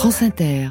France Inter.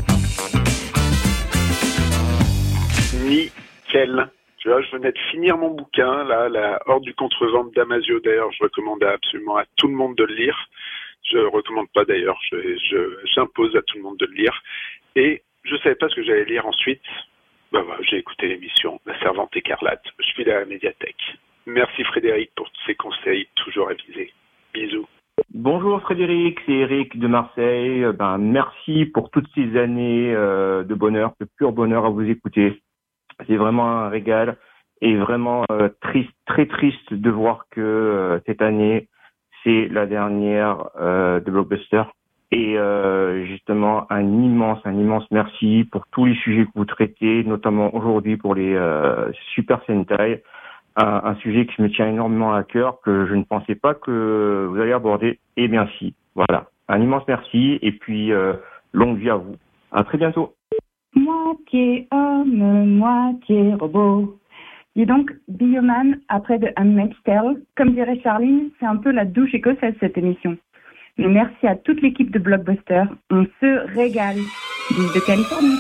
Nickel. Tu vois, je venais de finir mon bouquin, là, La Horde du contrevente Damasio. D'ailleurs, je recommande absolument à tout le monde de le lire. Je recommande pas d'ailleurs, j'impose à tout le monde de le lire. Et je savais pas ce que j'allais lire ensuite. Bah, j'ai écouté l'émission La Servante écarlate. Je suis à la médiathèque. Merci Frédéric pour tous ces conseils toujours avisés. Bisous. Bonjour Frédéric, c'est Eric de Marseille. Merci pour toutes ces années de bonheur, de pur bonheur à vous écouter. C'est vraiment un régal et vraiment triste, très triste de voir que cette année, c'est la dernière de Blockbuster. Et justement, un immense merci pour tous les sujets que vous traitez, notamment aujourd'hui pour les Super Sentai. Un sujet qui me tient énormément à cœur, que je ne pensais pas que vous alliez aborder. Eh bien si, voilà. Un immense merci et puis longue vie à vous. À très bientôt. Moitié homme, moitié robot. Dis donc, Bioman, après The Handmaid's Tale, comme dirait Charline, c'est un peu la douche écossaise cette émission. Mais merci à toute l'équipe de Blockbuster, on se régale. Bis de Californie.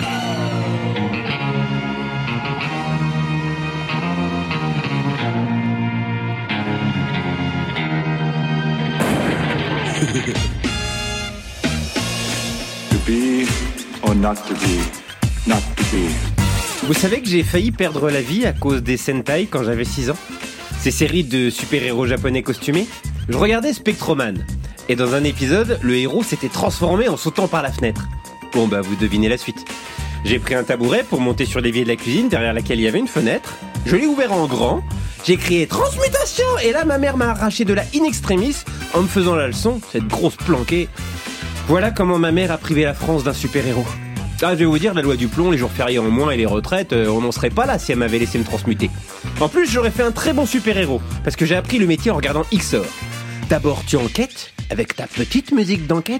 To be or not to be, not to be. Vous savez que j'ai failli perdre la vie à cause des Sentai quand j'avais 6 ans ? Ces séries de super-héros japonais costumés ? Je regardais Spectroman. Et dans un épisode, le héros s'était transformé en sautant par la fenêtre. Bon vous devinez la suite. J'ai pris un tabouret pour monter sur l'évier de la cuisine derrière laquelle il y avait une fenêtre. Je l'ai ouvert en grand. J'ai crié « Transmutation !» Et là, ma mère m'a arraché de la in extremis en me faisant la leçon, cette grosse planquée. Voilà comment ma mère a privé la France d'un super-héros. Ah, je vais vous dire, la loi du plomb, les jours fériés en moins et les retraites, on n'en serait pas là si elle m'avait laissé me transmuter. En plus, j'aurais fait un très bon super-héros, parce que j'ai appris le métier en regardant XOR. D'abord, tu enquêtes, avec ta petite musique d'enquête.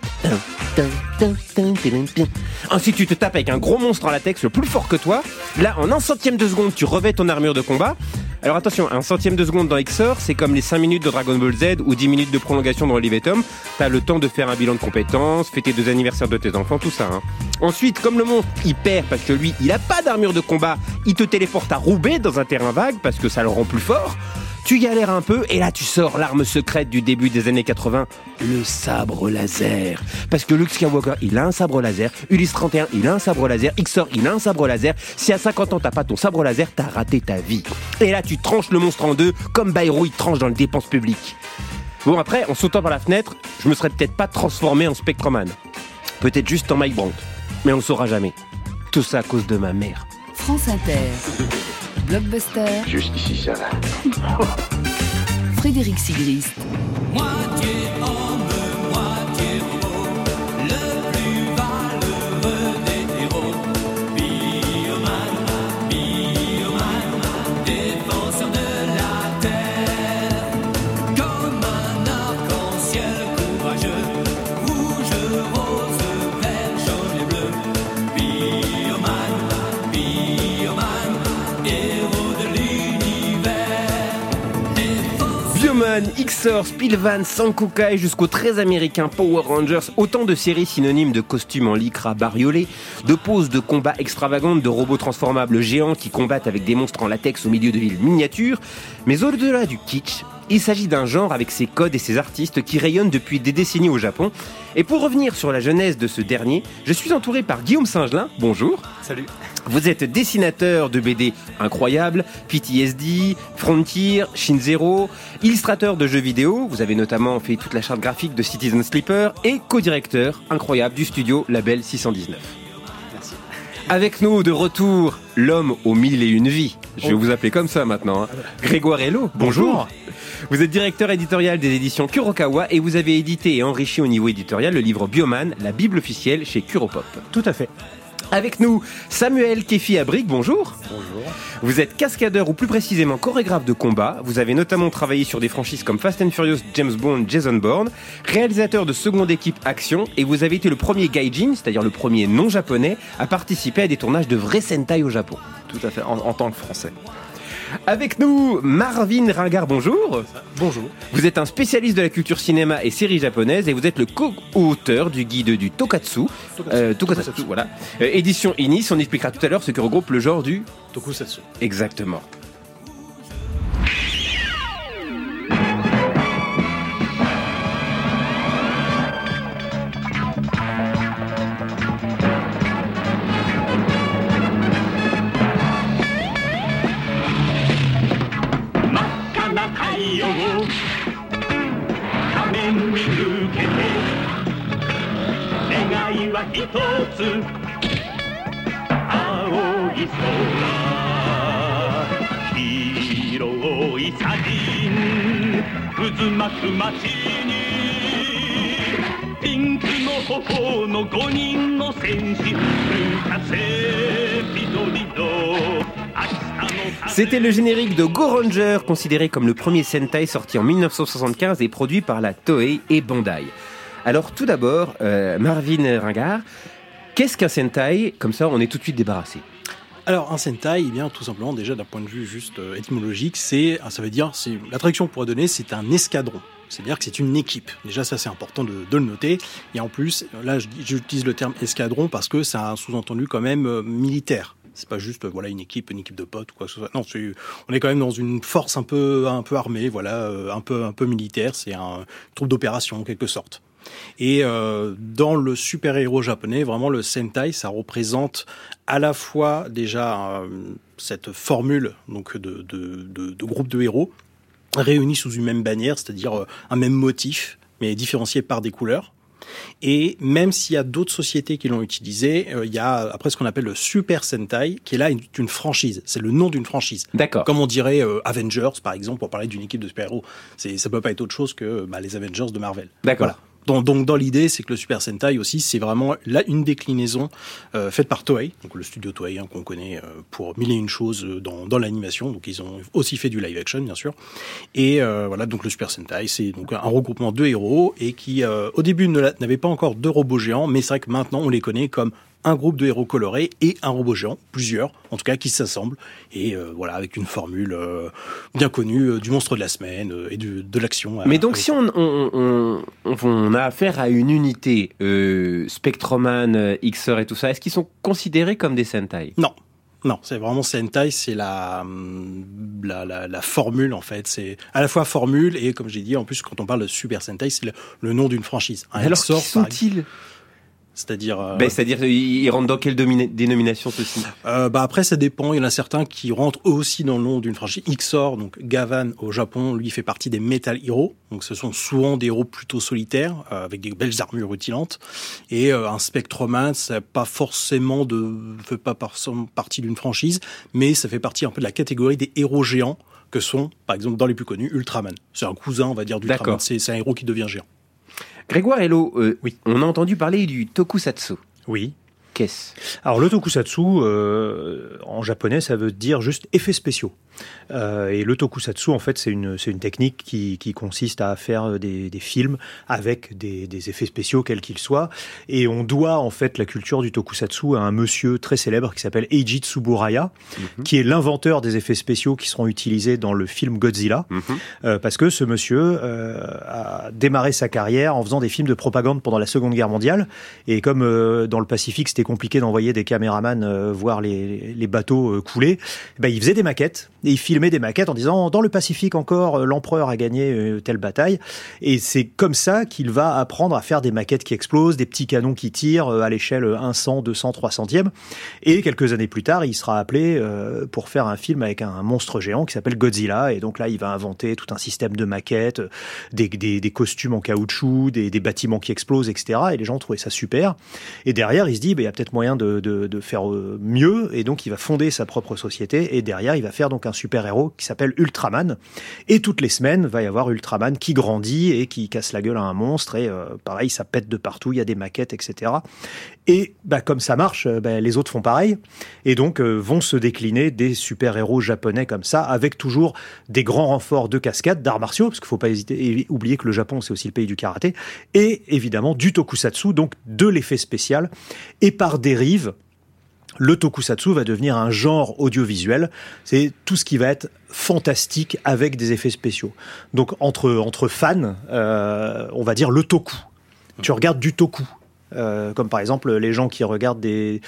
Ensuite, tu te tapes avec un gros monstre en latex le plus fort que toi. Là, en 1/100 de seconde, tu revêts ton armure de combat. Alors attention, 1/100 de seconde dans XOR, c'est comme les 5 minutes de Dragon Ball Z ou 10 minutes de prolongation dans Olive et Tom. T'as le temps de faire un bilan de compétences, fêter 2 anniversaires de tes enfants, tout ça. Ensuite, comme le monstre, il perd parce que lui, il a pas d'armure de combat, il te téléporte à Roubaix dans un terrain vague parce que ça le rend plus fort. Tu galères un peu et là tu sors l'arme secrète du début des années 80, le sabre laser. Parce que Luke Skywalker, il a un sabre laser, Ulysse 31, il a un sabre laser, XOR, il a un sabre laser. Si à 50 ans t'as pas ton sabre laser, t'as raté ta vie. Et là tu tranches le monstre en deux, comme Bayrou il tranche dans les dépenses publiques. Bon après, en sautant par la fenêtre, je me serais peut-être pas transformé en Spectroman. Peut-être juste en Mike Brandt. Mais on le saura jamais. Tout ça à cause de ma mère. France Inter. Blockbuster. Jusqu'ici, ça va. Frédéric Sigrist. Moitié homme, moitié robot, le plus valeureux des héros. Bioman, défenseur de la terre. Comme un arc-en-ciel courageux, rouge, rose, vert, jaune et bleu. Bioman, héros de l'univers. Bioman, XOR, Spillvan, Sankukai jusqu'au très américain Power Rangers, autant de séries synonymes de costumes en lycra bariolés, de poses de combat extravagantes, de robots transformables géants qui combattent avec des monstres en latex au milieu de villes miniatures. Mais au-delà du kitsch, il s'agit d'un genre avec ses codes et ses artistes qui rayonnent depuis des décennies au Japon. Et pour revenir sur la genèse de ce dernier, je suis entouré par Guillaume Singelin. Bonjour. Salut. Vous êtes dessinateur de BD incroyables, PTSD, Frontier, Shin Zero, illustrateur de jeux vidéo, vous avez notamment fait toute la charte graphique de Citizen Sleeper et co-directeur incroyable du studio Label 619. Merci. Avec nous de retour, l'homme aux 1001 vies. Je vais vous appeler comme ça maintenant. Grégoire Hello, bonjour. Vous êtes directeur éditorial des éditions Kurokawa et vous avez édité et enrichi au niveau éditorial le livre Bioman, la bible officielle chez Kuropop. Tout à fait. Avec nous, Samuel Kefi-Abric, bonjour. Bonjour. Vous êtes cascadeur ou plus précisément chorégraphe de combat. Vous avez notamment travaillé sur des franchises comme Fast and Furious, James Bond, Jason Bourne, réalisateur de seconde équipe Action, et vous avez été le premier gaijin, c'est-à-dire le premier non japonais, à participer à des tournages de vrais Sentai au Japon. Tout à fait, en tant que français. Avec nous, Marvin Ringard, bonjour. Bonjour. Vous êtes un spécialiste de la culture cinéma et séries japonaises et vous êtes le co-auteur du guide du Tokatsu. Tokusatsu, voilà. Édition Inis, on expliquera tout à l'heure ce que regroupe le genre du Tokusatsu. Exactement. C'était le générique de Go Ranger, considéré comme le premier Sentai sorti en 1975 et produit par la Toei et Bandai. Alors tout d'abord, Marvin Ringard, qu'est-ce qu'un Sentai? Comme ça, on est tout de suite débarrassé. Alors un Sentai, eh bien tout simplement déjà d'un point de vue juste étymologique, ça veut dire, la traduction qu'on pourrait donner, c'est un escadron. C'est-à-dire que c'est une équipe. Déjà, ça, c'est important de le noter. Et en plus, là, j'utilise le terme escadron parce que ça a un sous-entendu quand même militaire. C'est pas juste une équipe de potes ou quoi que ce soit. Non, on est quand même dans une force un peu armée, un peu militaire. C'est une troupe d'opération en quelque sorte. Et dans le super-héros japonais, vraiment le Sentai, ça représente à la fois déjà cette formule donc de groupe de héros réunis sous une même bannière, c'est-à-dire un même motif, mais différencié par des couleurs. Et même s'il y a d'autres sociétés qui l'ont utilisé, il y a après ce qu'on appelle le Super Sentai, qui est là une franchise. C'est le nom d'une franchise. D'accord. Comme on dirait Avengers, par exemple, pour parler d'une équipe de super-héros. Ça peut pas être autre chose que les Avengers de Marvel. D'accord. Voilà. Donc dans l'idée, c'est que le Super Sentai aussi, c'est vraiment là une déclinaison faite par Toei, donc le studio Toei qu'on connaît pour mille et une choses dans l'animation. Donc ils ont aussi fait du live action, bien sûr. Et donc le Super Sentai, c'est donc un regroupement de héros et qui au début n'avait pas encore de robots géants, mais c'est vrai que maintenant on les connaît comme un groupe de héros colorés et un robot géant, plusieurs, en tout cas, qui s'assemblent, et avec une formule bien connue du monstre de la semaine et de l'action. Mais donc, si on a affaire à une unité, Spectroman, XOR et tout ça, est-ce qu'ils sont considérés comme des Sentai? Non, c'est vraiment Sentai, c'est la formule en fait. C'est à la fois formule et, comme j'ai dit, en plus, quand on parle de Super Sentai, c'est le nom d'une franchise. Alors, qui sont-ils? C'est-à-dire, ils rentrent dans quelle dénomination ceci? Après, ça dépend. Il y en a certains qui rentrent eux aussi dans le nom d'une franchise. XOR, donc Gavan au Japon, lui fait partie des Metal Heroes. Donc, ce sont souvent des héros plutôt solitaires, avec des belles armures rutilantes. Et un Spectroman, ça fait pas forcément partie d'une franchise, mais ça fait partie un peu de la catégorie des héros géants que sont, par exemple, dans les plus connus, Ultraman. C'est un cousin, on va dire, d'Ultraman. C'est un héros qui devient géant. Grégoire Hello, oui. On a entendu parler du Tokusatsu. Oui. Qu'est-ce? Alors le Tokusatsu, en japonais, ça veut dire juste effets spéciaux. Et le Tokusatsu, en fait, c'est une technique qui consiste à faire des films avec des effets spéciaux, quels qu'ils soient. Et on doit, en fait, la culture du Tokusatsu à un monsieur très célèbre qui s'appelle Eiji Tsuburaya, qui est l'inventeur des effets spéciaux qui seront utilisés dans le film Godzilla. Parce que ce monsieur a démarré sa carrière en faisant des films de propagande pendant la Seconde Guerre mondiale. Et comme dans le Pacifique, c'était compliqué d'envoyer des caméramans voir les bateaux couler, il faisait des maquettes. Et il filmait des maquettes en disant, dans le Pacifique encore, l'empereur a gagné telle bataille. Et c'est comme ça qu'il va apprendre à faire des maquettes qui explosent, des petits canons qui tirent à l'échelle 1 cent, 200, 300e. Et quelques années plus tard, il sera appelé pour faire un film avec un monstre géant qui s'appelle Godzilla. Et donc là, il va inventer tout un système de maquettes, des costumes en caoutchouc, des bâtiments qui explosent, etc. Et les gens trouvaient ça super. Et derrière, il se dit, il y a peut-être moyen de faire mieux. Et donc, il va fonder sa propre société. Et derrière, il va faire donc un super-héros qui s'appelle Ultraman. Et toutes les semaines, va y avoir Ultraman qui grandit et qui casse la gueule à un monstre. Et pareil, ça pète de partout, il y a des maquettes, etc. Et comme ça marche, les autres font pareil. Et donc, vont se décliner des super-héros japonais comme ça, avec toujours des grands renforts de cascades, d'arts martiaux, parce qu'il ne faut pas oublier que le Japon, c'est aussi le pays du karaté. Et évidemment, du tokusatsu, donc de l'effet spécial. Et par dérive, le tokusatsu va devenir un genre audiovisuel. C'est tout ce qui va être fantastique avec des effets spéciaux. Donc entre fans, on va dire le toku. Tu regardes du toku. Comme par exemple les gens qui regardent des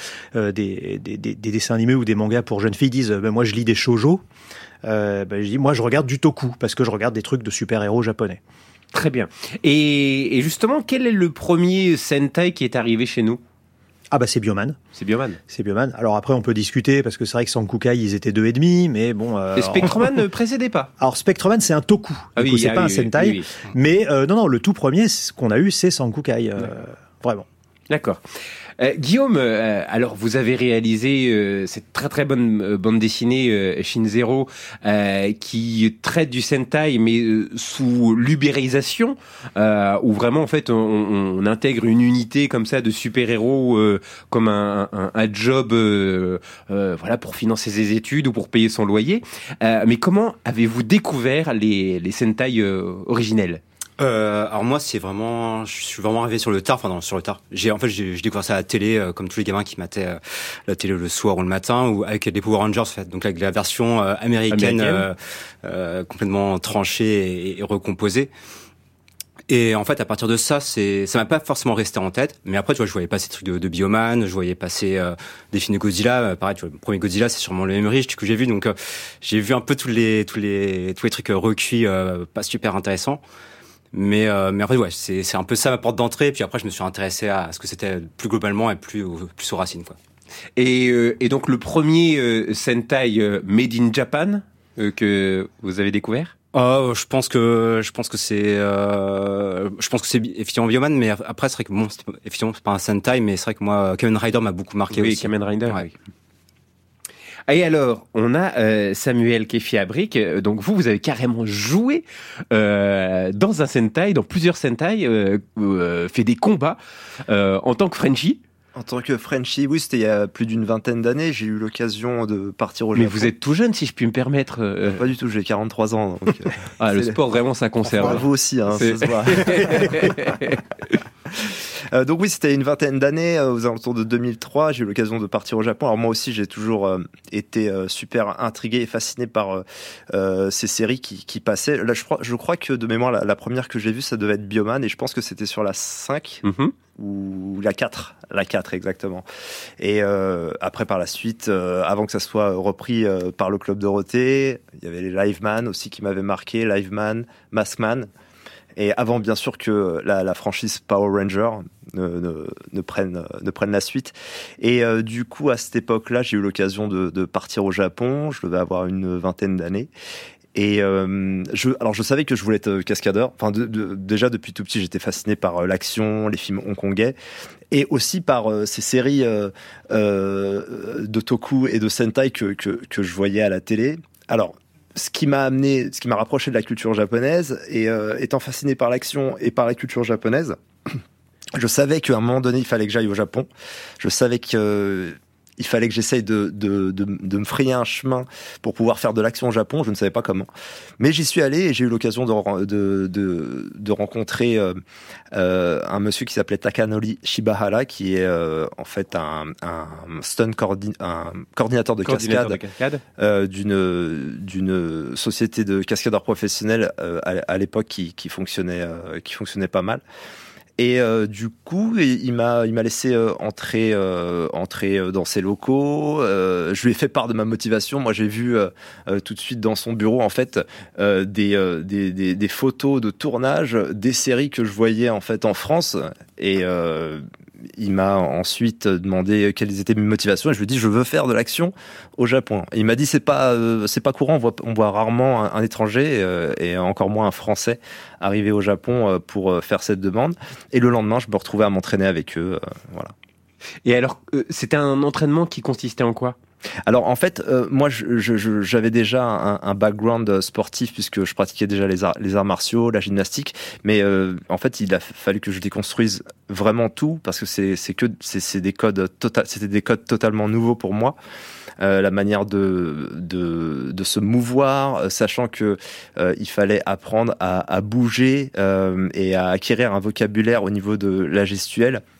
dessins animés ou des mangas pour jeunes filles disent moi je lis des shoujo. Je dis moi je regarde du toku parce que je regarde des trucs de super-héros japonais. Très bien. Et justement, quel est le premier Sentai qui est arrivé chez nous ? Ah bah c'est Bioman. C'est Bioman. C'est Bioman. Alors après on peut discuter parce que c'est vrai que Sankukai ils étaient 2,5 mais bon. Et Spectreman ne précédait pas. Alors Spectreman c'est un toku. Ah oui, c'est pas un Sentai. Oui. Mais non le tout premier qu'on a eu c'est Sankukai. Vraiment. D'accord. Guillaume, alors vous avez réalisé cette très très bonne bande dessinée Shin Zero qui traite du Sentai mais sous l'ubérisation où vraiment en fait on intègre une unité comme ça de super-héros comme un job voilà pour financer ses études ou pour payer son loyer. Mais comment avez-vous découvert les Sentai originels ? Alors moi je suis vraiment arrivé sur le tard, sur le tard. J'ai découvert ça à la télé comme tous les gamins qui mataient la télé le soir ou le matin ou avec les Power Rangers donc avec la version américaine. Complètement tranchée et recomposée. Et en fait, à partir de ça, ça m'a pas forcément resté en tête. Mais après, tu vois, je voyais passer des trucs de Bioman, je voyais passer des films de Godzilla. Pareil, tu vois, le premier Godzilla, c'est sûrement le même riche que j'ai vu. Donc, j'ai vu un peu tous les trucs recuits, pas super intéressants. Mais après, ouais, c'est un peu ça ma porte d'entrée. Puis après, je me suis intéressé à ce que c'était plus globalement et plus aux racines, quoi. Et donc, le premier Sentai Made in Japan que vous avez découvert ? Je pense que c'est effectivement Bioman, mais après c'est vrai que bon, effectivement c'est pas un Sentai, mais c'est vrai que moi Kamen Rider m'a beaucoup marqué aussi. Oui, Kamen Rider. Ouais. Oui. Et alors, on a Samuel Kefiabric. Donc vous avez carrément joué dans un Sentai, dans plusieurs Sentai, fait des combats en tant que Frenchie. En tant que Frenchie, oui, c'était il y a plus d'une vingtaine d'années. J'ai eu l'occasion de partir au Japon. Mais vous êtes tout jeune, si je puis me permettre. Pas du tout, j'ai 43 ans. Donc, le sport, vraiment, ça conserve. Enfin, vous aussi, ça se voit. Donc oui, c'était une vingtaine d'années, aux alentours de 2003, j'ai eu l'occasion de partir au Japon. Alors moi aussi, j'ai toujours été super intrigué et fasciné par ces séries qui passaient. Là, je crois que de mémoire, la première que j'ai vue, ça devait être Bioman, et je pense que c'était sur la 5 ou la 4. La 4, exactement. Et après, par la suite, avant que ça soit repris par le Club Dorothée, il y avait les Liveman aussi qui m'avaient marqué, Liveman, Maskman. Et avant, bien sûr, que la franchise Power Ranger ne prenne la suite. Et du coup, à cette époque-là, j'ai eu l'occasion de partir au Japon. Je devais avoir une vingtaine d'années. Et je savais que je voulais être cascadeur. Enfin, déjà, depuis tout petit, j'étais fasciné par l'action, les films hongkongais. Et aussi par ces séries de toku et de sentai que je voyais à la télé. Alors, ce qui m'a rapproché de la culture japonaise, et étant fasciné par l'action et par la culture japonaise, je savais qu'à un moment donné, il fallait que j'aille au Japon. Je savais il fallait que j'essaye de me frayer un chemin pour pouvoir faire de l'action au Japon. Je ne savais pas comment. Mais j'y suis allé et j'ai eu l'occasion de rencontrer un monsieur qui s'appelait Takanori Shibahara, qui est en fait un coordinateur de cascade d'une société de cascadeurs professionnels à l'époque qui fonctionnait pas mal. Et du coup, il m'a laissé entrer dans ses locaux. Je lui ai fait part de ma motivation. Moi, j'ai vu tout de suite dans son bureau en fait des photos de tournage des séries que je voyais en fait en France. Et il m'a ensuite demandé quelles étaient mes motivations et je lui ai dit je veux faire de l'action au Japon. Et il m'a dit c'est pas courant, on voit rarement un étranger et encore moins un Français arriver au Japon pour faire cette demande. Et le lendemain, je me retrouvais à m'entraîner avec eux, voilà. Et alors, c'était un entraînement qui consistait en quoi ? Alors en fait, moi j'avais déjà un background sportif puisque je pratiquais déjà les arts martiaux, la gymnastique, mais en fait il a fallu que je déconstruise vraiment tout parce que c'était des codes totalement nouveaux pour moi. La manière de se mouvoir, sachant que il fallait apprendre à bouger et à acquérir un vocabulaire au niveau de la gestuelle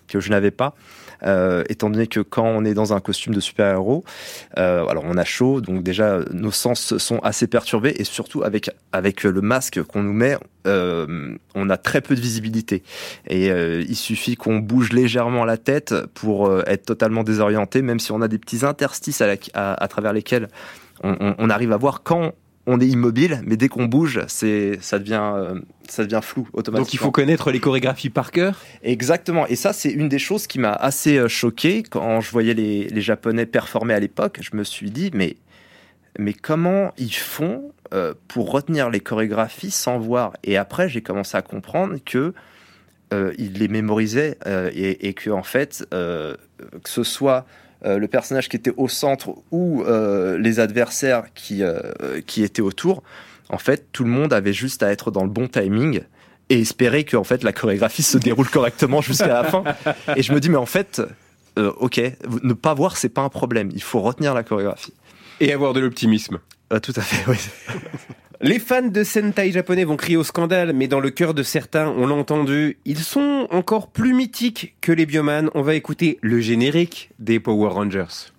que je n'avais pas. Étant donné que quand on est dans un costume de super-héros, alors on a chaud, donc déjà nos sens sont assez perturbés, et surtout avec le masque qu'on nous met, on a très peu de visibilité. Et il suffit qu'on bouge légèrement la tête pour être totalement désorienté, même si on a des petits interstices à travers lesquels on arrive à voir quand on est immobile, mais dès qu'on bouge, ça devient flou automatiquement. Donc il faut connaître les chorégraphies par cœur. Exactement. Et ça, c'est une des choses qui m'a assez choqué quand je voyais les Japonais performer à l'époque. Je me suis dit, mais comment ils font pour retenir les chorégraphies sans voir? Et après, j'ai commencé à comprendre que ils les mémorisaient et que en fait, que ce soit le personnage qui était au centre ou les adversaires qui étaient autour, en fait, tout le monde avait juste à être dans le bon timing et espérer que en fait, la chorégraphie se déroule correctement jusqu'à la fin. Et je me dis, mais en fait, ok, ne pas voir, c'est pas un problème. Il faut retenir la chorégraphie. Et avoir de l'optimisme. Tout à fait, oui. Les fans de Sentai japonais vont crier au scandale, mais dans le cœur de certains, on l'a entendu, ils sont encore plus mythiques que les Bioman. On va écouter le générique des Power Rangers.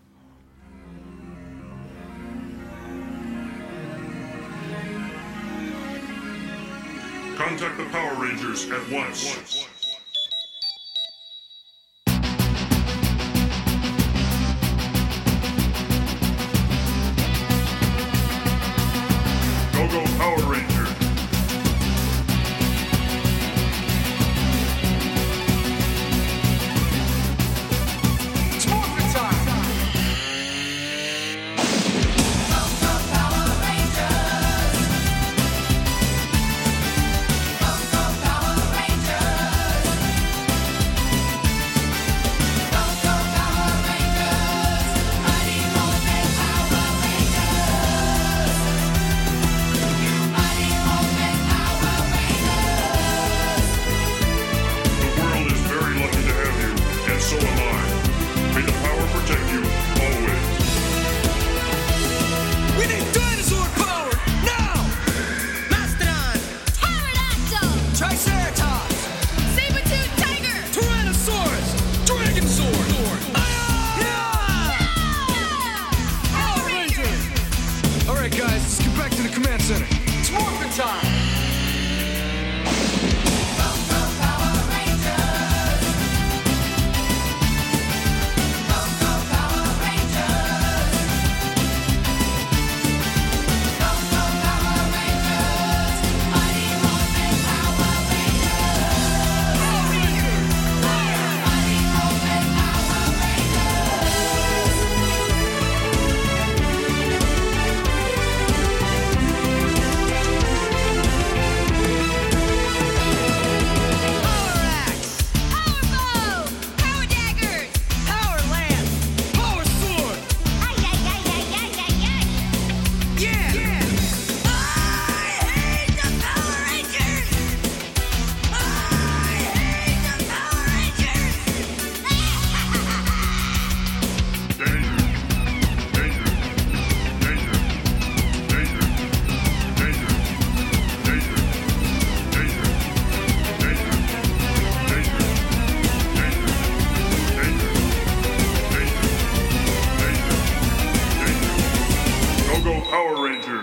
Contact the Power Rangers at once. Go Power Rangers! It's morphin' time! Go Power Rangers! Go Power Rangers! Go Power Rangers! Mighty Morphin Power Rangers! Mighty Morphin Power Rangers! The world is very lucky to have you, and so am I. May the power protect you always. We need dinosaur power now! Mastodon! Pterodactyl! Triceratops! Saber-tooth tiger! Tyrannosaurus! Dragonzord! Power Rangers! All right, guys, let's get back to the command center. It's morphin' time! Power Rangers! Power Rangers! Power Rangers! Mighty Morphin Power Rangers! Mighty Morphin Power Power Axe! Power Bow! Power Daggers! Power Lance! Power Sword! Yeah! I hate the Power Rangers! I hate the Power Rangers! Go Power Rangers!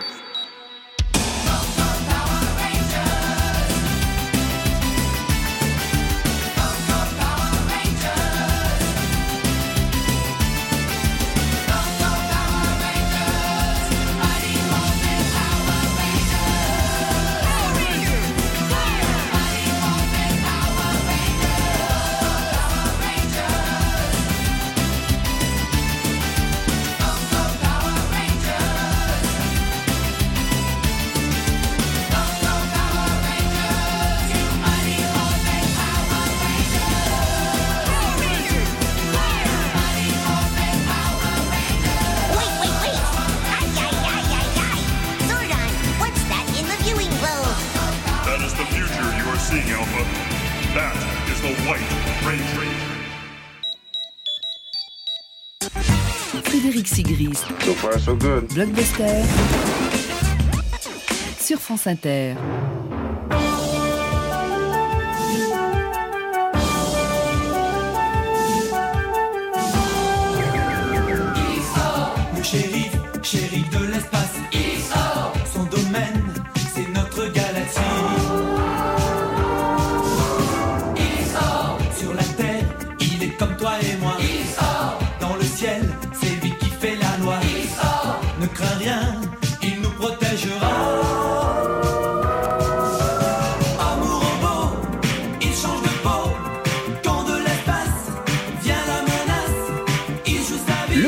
That is the future you are seeing, Alpha. That is the White Ranger. Frédéric Sigrist. So far, so good. Blockbuster. Sur France Inter.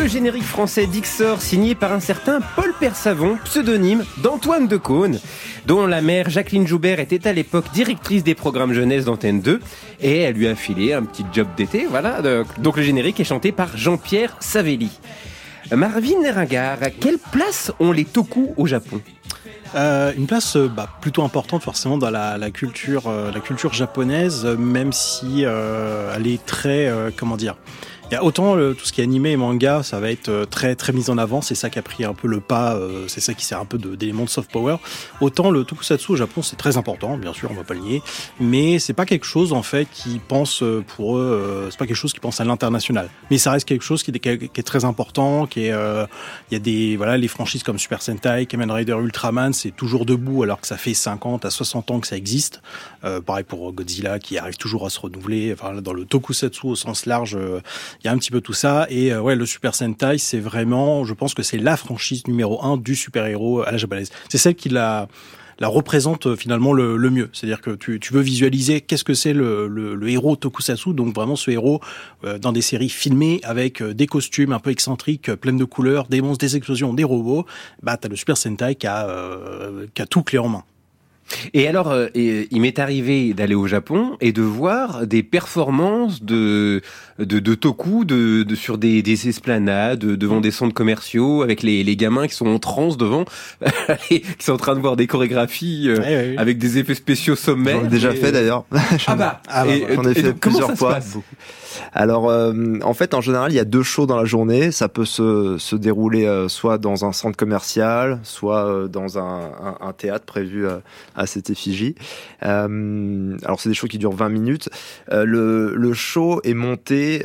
générique français d'Ixor signé par un certain Paul Persavon, pseudonyme d'Antoine Decaune, dont la mère Jacqueline Joubert était à l'époque directrice des programmes jeunesse d'Antenne 2 et elle lui a filé un petit job d'été, voilà. Donc le générique est chanté par Jean-Pierre Savelli. Marvin Neringard, quelle place ont les toku au Japon ? Une place plutôt importante forcément dans la culture japonaise, même si elle est très il y a autant tout ce qui est animé et manga, ça va être très très mis en avant, c'est ça qui a pris un peu le pas, c'est ça qui sert un peu d'élément de soft power. Autant le tokusatsu au Japon, c'est très important, bien sûr, on va pas le nier, mais c'est pas quelque chose en fait qui pense pour eux, c'est pas quelque chose qui pense à l'international. Mais ça reste quelque chose qui est très important, il y a les franchises comme Super Sentai, Kamen Rider, Ultraman, c'est toujours debout alors que ça fait 50 à 60 ans que ça existe. Pareil pour Godzilla qui arrive toujours à se renouveler. Enfin, dans le tokusatsu au sens large, il y a un petit peu tout ça. Et le Super Sentai, c'est vraiment, je pense que c'est la franchise numéro 1 du super-héros à la japonaise. C'est celle qui la représente finalement le mieux. C'est-à-dire que tu veux visualiser qu'est-ce que c'est le héros tokusatsu, donc vraiment ce héros dans des séries filmées avec des costumes un peu excentriques, pleines de couleurs, des monstres, des explosions, des robots. T'as le Super Sentai qui a tout clé en main. Et alors, il m'est arrivé d'aller au Japon et de voir des performances de toku sur des esplanades, devant des centres commerciaux, avec les gamins qui sont en transe devant, qui sont en train de voir des chorégraphies avec des effets spéciaux sommaires. J'en ai déjà fait d'ailleurs. J'en ai fait plusieurs fois. Alors, en fait, en général, il y a 2 shows dans la journée. Ça peut se dérouler soit dans un centre commercial, soit dans un théâtre prévu à cette effigie. Alors, c'est des shows qui durent 20 minutes. Le show est monté...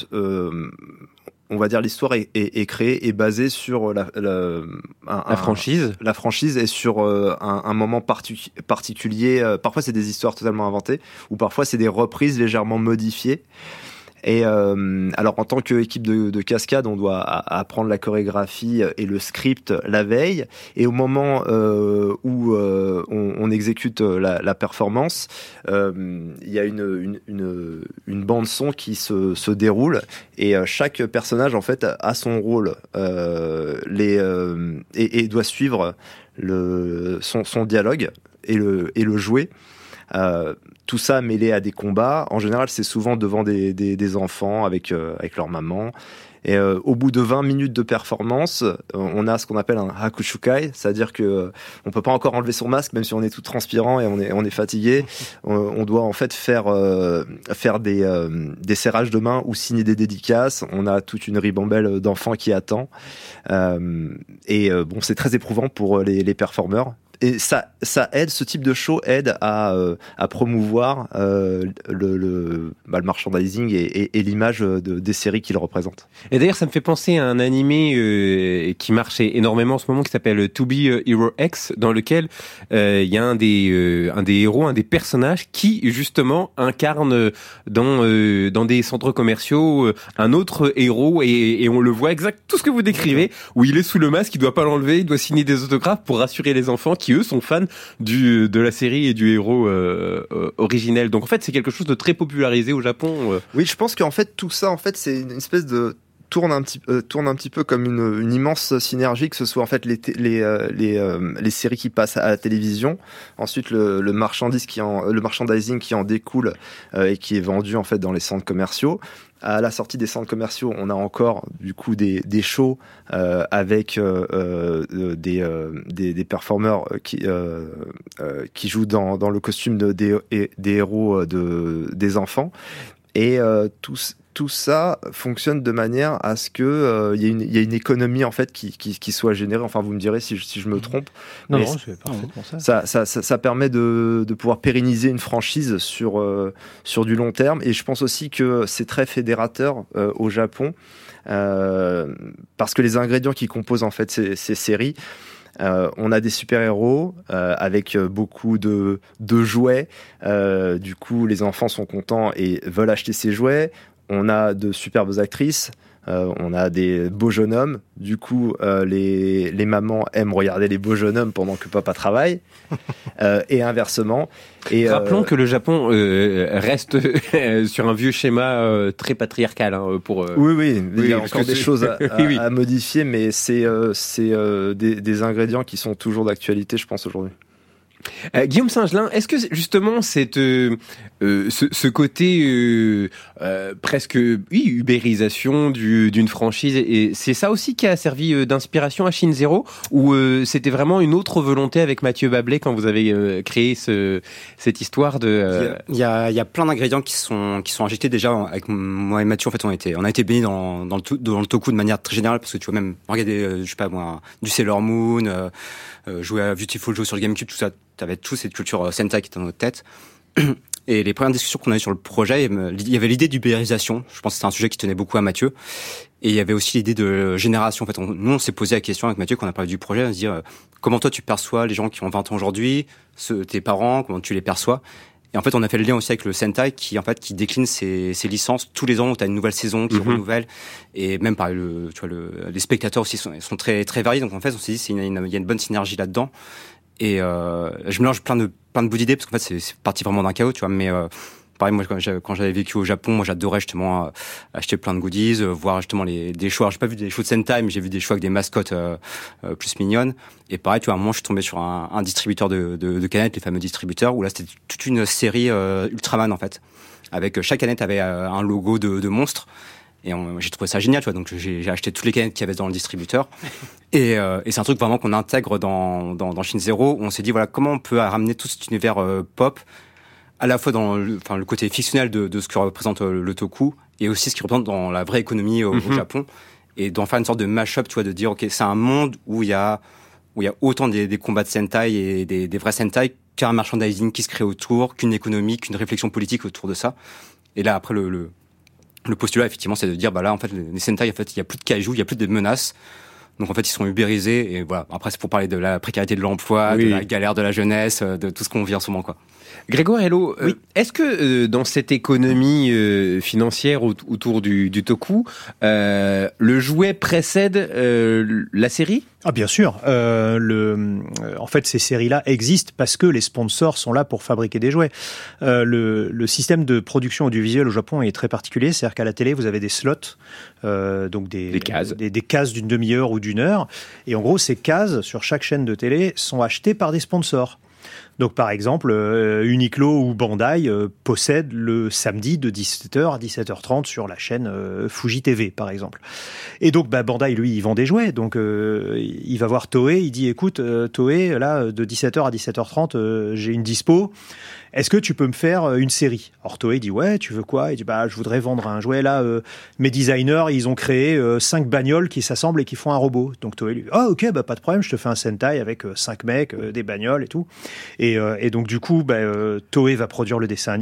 on va dire l'histoire est créée et basée sur la franchise. La franchise est sur un moment particulier. Parfois, c'est des histoires totalement inventées, ou parfois, c'est des reprises légèrement modifiées. Et alors en tant qu'équipe de cascade, on doit apprendre la chorégraphie et le script la veille. Et au moment où on exécute la performance, il y a une bande son qui se déroule et chaque personnage en fait a son rôle et doit suivre son dialogue et le jouer. Tout ça mêlé à des combats. En général, c'est souvent devant des enfants avec leur maman. Et au bout de 20 minutes de performance, on a ce qu'on appelle un hakushukai, c'est-à-dire que on peut pas encore enlever son masque, même si on est tout transpirant et on est fatigué. On doit en fait faire des serrages de main ou signer des dédicaces. On a toute une ribambelle d'enfants qui attend. C'est très éprouvant pour les performeurs. Et ça aide, ce type de show aide à promouvoir le merchandising et l'image des séries qu'il représente. Et d'ailleurs, ça me fait penser à un animé qui marche énormément en ce moment, qui s'appelle To Be Hero X, dans lequel il y a un des héros, un des personnages qui justement incarne dans des centres commerciaux un autre héros et on le voit exact tout ce que vous décrivez, où il est sous le masque, il doit pas l'enlever, il doit signer des autographes pour rassurer les enfants qui eux sont fans de la série et du héros originel. Donc en fait, c'est quelque chose de très popularisé au Japon. Oui, je pense qu'en fait tout ça, en fait, c'est une espèce de tourne un petit peu comme une immense synergie, que ce soit en fait les séries qui passent à la télévision, ensuite le merchandising qui en découle et qui est vendu en fait dans les centres commerciaux. À la sortie des centres commerciaux, on a encore du coup des shows avec des performeurs qui jouent dans le costume des héros des enfants, et tout ça fonctionne de manière à ce que il y a une économie en fait qui soit générée. Enfin, vous me direz si je me trompe. Non, c'est parfaitement ça. Ça permet de pouvoir pérenniser une franchise sur du long terme. Et je pense aussi que c'est très fédérateur au Japon parce que les ingrédients qui composent en fait ces séries. On a des super-héros avec beaucoup de jouets. Du coup, les enfants sont contents et veulent acheter ces jouets. On a de superbes actrices, On a des beaux jeunes hommes. Du coup, les mamans aiment regarder les beaux jeunes hommes pendant que papa travaille. Et inversement. Et, rappelons que le Japon reste sur un vieux schéma très patriarcal. Pour, oui, il y a parce encore que des c'est- choses à, Oui. à modifier, mais c'est des ingrédients qui sont toujours d'actualité, je pense, aujourd'hui. Guillaume Singelin, est-ce que justement ce côté presque ubérisation d'une franchise, et c'est ça aussi qui a servi d'inspiration à Shin Zero, ou c'était vraiment une autre volonté avec Mathieu Bablé quand vous avez créé cette histoire de Il y a plein d'ingrédients qui sont agités déjà avec moi et Mathieu. En fait, on a été baignés dans le toku de manière très générale, parce que tu vois, même regarder je sais pas moi, du Sailor Moon, jouer à Beautiful Joe sur le GameCube, tout ça, t'avais toute cette culture Sentai qui était dans notre tête. Et les premières discussions qu'on a eues sur le projet, il y avait l'idée d'ubérisation. Je pense que c'était un sujet qui tenait beaucoup à Mathieu. Et il y avait aussi l'idée de génération. En fait, nous, on s'est posé la question avec Mathieu quand on a parlé du projet, on se dit comment toi tu perçois les gens qui ont 20 ans aujourd'hui, tes parents, comment tu les perçois. Et en fait, on a fait le lien aussi avec le Sentai qui décline ses licences tous les ans où tu as une nouvelle saison qui renouvelle. Et même pareil, les spectateurs aussi sont très, très variés. Donc en fait, on s'est dit, il y a une bonne synergie là-dedans. Et je mélange plein de bouts d'idées parce qu'en fait, c'est parti vraiment d'un chaos, tu vois. Mais pareil, moi, quand j'avais vécu au Japon, moi, j'adorais justement acheter plein de goodies, voir justement des shows. Alors, j'ai pas vu des shows de Sentai, mais j'ai vu des shows avec des mascottes plus mignonnes. Et pareil, tu vois, à un moment, je suis tombé sur un distributeur de canettes, les fameux distributeurs, où là, c'était toute une série Ultraman, en fait. Avec chaque canette avait un logo de monstre. Et j'ai trouvé ça génial, tu vois. Donc j'ai acheté toutes les canettes qu'il y avait dans le distributeur. Et c'est un truc vraiment qu'on intègre dans Shin Zero, où on s'est dit, voilà, comment on peut ramener tout cet univers pop, à la fois dans le côté fictionnel de ce que représente le toku, et aussi ce qui représente dans la vraie économie au Japon, et d'en faire une sorte de mash-up, tu vois, de dire, ok, c'est un monde où il y a autant des combats de Sentai et des vrais Sentai qu'un merchandising qui se crée autour, qu'une économie, qu'une réflexion politique autour de ça. Et là, après, le postulat, effectivement, c'est de dire, bah là, en fait, les Sentai, en fait, il y a plus de kaiju, il y a plus de menaces. Donc, en fait, ils sont ubérisés. Et voilà. Après, c'est pour parler de la précarité de l'emploi, de la galère de la jeunesse, de tout ce qu'on vit en ce moment, quoi. Grégoire Hello, est-ce que dans cette économie financière autour du toku, le jouet précède la série ? Ah bien sûr. En fait, ces séries-là existent parce que les sponsors sont là pour fabriquer des jouets. Le système de production audiovisuelle au Japon est très particulier. C'est-à-dire qu'à la télé, vous avez des slots, donc des cases, des cases d'une demi-heure ou d'une heure. Et en gros, ces cases sur chaque chaîne de télé sont achetées par des sponsors. Donc, par exemple, Uniqlo ou Bandai possèdent le samedi de 17h à 17h30 sur la chaîne Fuji TV, par exemple. Et donc, Bandai, lui, il vend des jouets. Donc, il va voir Toei, il dit, écoute, Toei, là, de 17h à 17h30, j'ai une dispo. Est-ce que tu peux me faire une série ? Alors Toei dit, ouais, tu veux quoi ? Il dit, je voudrais vendre un jouet. Là, mes designers, ils ont créé 5 bagnoles qui s'assemblent et qui font un robot. Donc Toei lui dit, ok, pas de problème, je te fais un Sentai avec 5 mecs, des bagnoles et tout. Et donc du coup, Toei va produire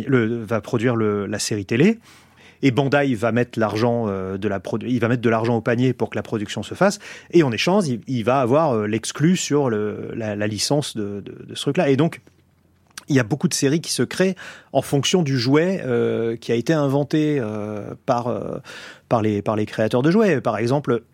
la série télé. Et Bandai va mettre l'argent il va mettre de l'argent au panier pour que la production se fasse. Et en échange, il va avoir l'exclu sur la licence de ce truc-là. Et donc, il y a beaucoup de séries qui se créent en fonction du jouet qui a été inventé par les créateurs de jouets. Par exemple,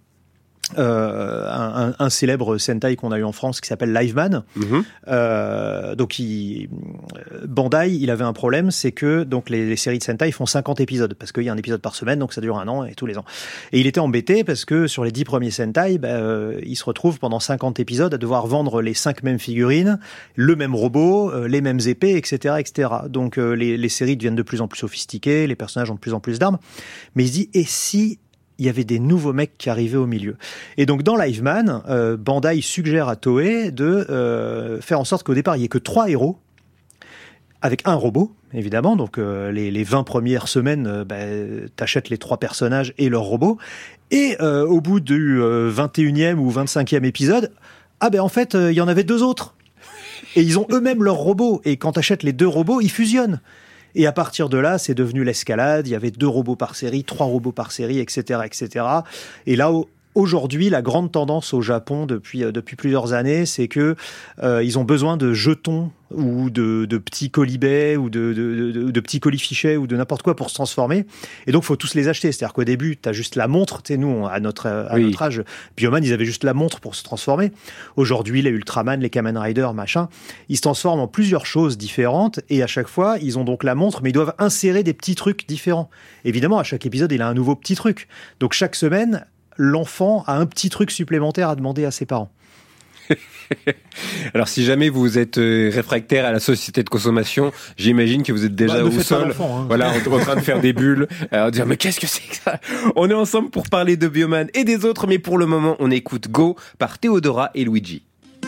un célèbre Sentai qu'on a eu en France qui s'appelle Liveman. Donc Bandai, il avait un problème, c'est que donc les séries de Sentai font 50 épisodes parce qu'il y a un épisode par semaine, donc ça dure 1 an et tous les ans. Et il était embêté parce que sur les 10 premiers Sentai, il se retrouve pendant 50 épisodes à devoir vendre les 5 mêmes figurines, le même robot, les mêmes épées, etc., etc. Donc les séries deviennent de plus en plus sophistiquées, les personnages ont de plus en plus d'armes. Mais il se dit, et si il y avait des nouveaux mecs qui arrivaient au milieu. Et donc, dans Liveman, Bandai suggère à Toei de faire en sorte qu'au départ, il n'y ait que 3 héros, avec un robot, évidemment. Donc, les 20 premières semaines, t'achètes les 3 personnages et leur robot. Et au bout du 21e ou 25e épisode, en fait, il y en avait 2 autres. Et ils ont eux-mêmes leur robot. Et quand t'achètes les 2 robots, ils fusionnent. Et à partir de là, c'est devenu l'escalade. Il y avait 2 robots par série, 3 robots par série, etc., etc. Et là, aujourd'hui, la grande tendance au Japon depuis plusieurs années, c'est que ils ont besoin de jetons ou de petits colibets ou de petits colifichets ou de n'importe quoi pour se transformer. Et donc, faut tous les acheter. C'est-à-dire qu'au début, tu as juste la montre. Tu sais, nous, à notre âge, Bioman, ils avaient juste la montre pour se transformer. Aujourd'hui, les Ultraman, les Kamen Rider, machin, ils se transforment en plusieurs choses différentes. Et à chaque fois, ils ont donc la montre, mais ils doivent insérer des petits trucs différents. Évidemment, à chaque épisode, il a un nouveau petit truc. Donc, chaque semaine, l'enfant a un petit truc supplémentaire à demander à ses parents. Alors, si jamais vous êtes réfractaire à la société de consommation, j'imagine que vous êtes déjà au sol, voilà, en train de faire des bulles, à dire mais qu'est-ce que c'est que ça ? On est ensemble pour parler de Bioman et des autres, mais pour le moment, on écoute Go par Théodora et Luigi.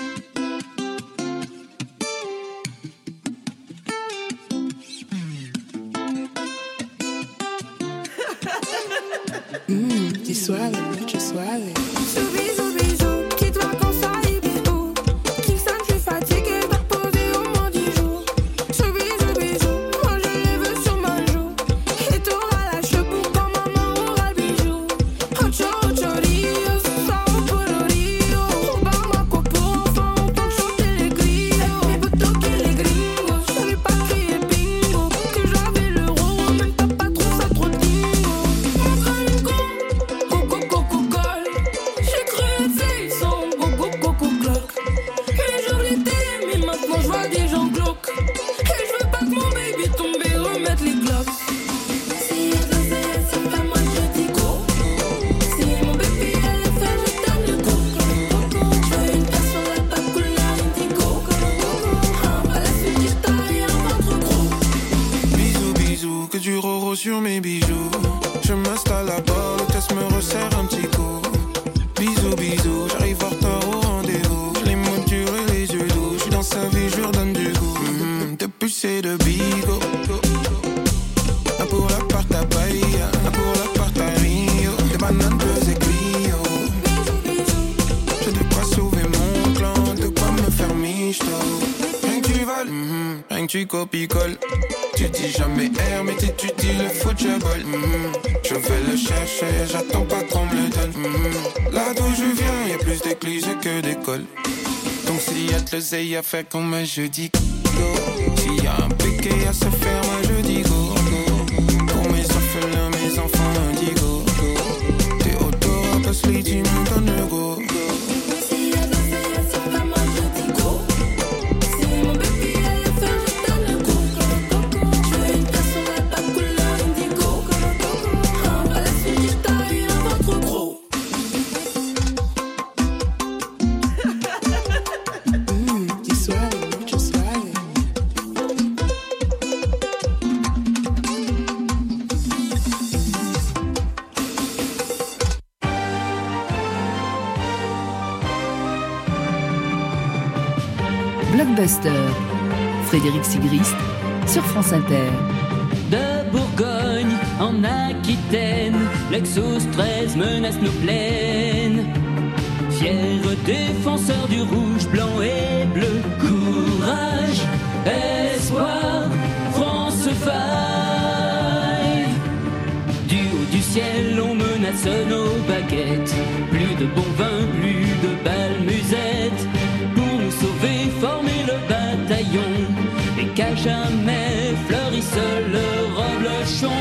Tu suave. Sur mes bijoux, je m'installe à bord, l'hôtesse me resserre un petit coup. Bisous, j'arrive en retard au rendez-vous. Je les montures et les yeux doux, je suis dans sa vie, je lui redonne du goût. De pucer de bigo, un pour la part à Bahia, un pour la part à Rio. Des bananes, deux et Clio. J'ai de quoi sauver mon clan, de quoi me faire michto. Rien que tu voles, rien que tu copie-colles. Tu dis jamais R, mais tu dis le football. Je vais le chercher, j'attends pas qu'on me le donne. Là d'où je viens, y'a plus d'églises que d'écoles. Donc s'il y a de l'oseille à faire comme moi je dis go. S'il y a un péqué à se faire, moi je dis go. Pour mes orphelins, mes enfants indigo. Théodora, parce que tu me donnes le go. Blockbuster, Frédéric Sigrist sur France Inter. De Bourgogne en Aquitaine, Lexus 13 menace nos plaines. Fiers défenseurs du rouge, blanc et bleu, courage, espoir, France 5. Du haut du ciel, on menace nos baguettes. Plus de bon vin, plus de balles musettes. Pour nous sauver, former le bataillon. Et qu'à jamais fleurisse le reblochon.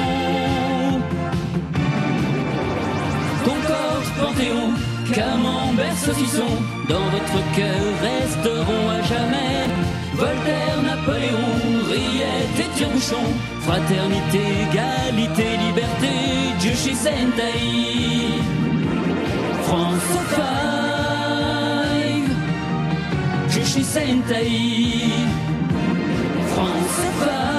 Concorde, Panthéon, Camembert, saucisson, dans votre cœur resteront à jamais. Voltaire, Napoléon, Riette et Tire-Bouchon. Fraternité, égalité, liberté, Jushi Sentai. France 5, Jushi Sentai. France 5.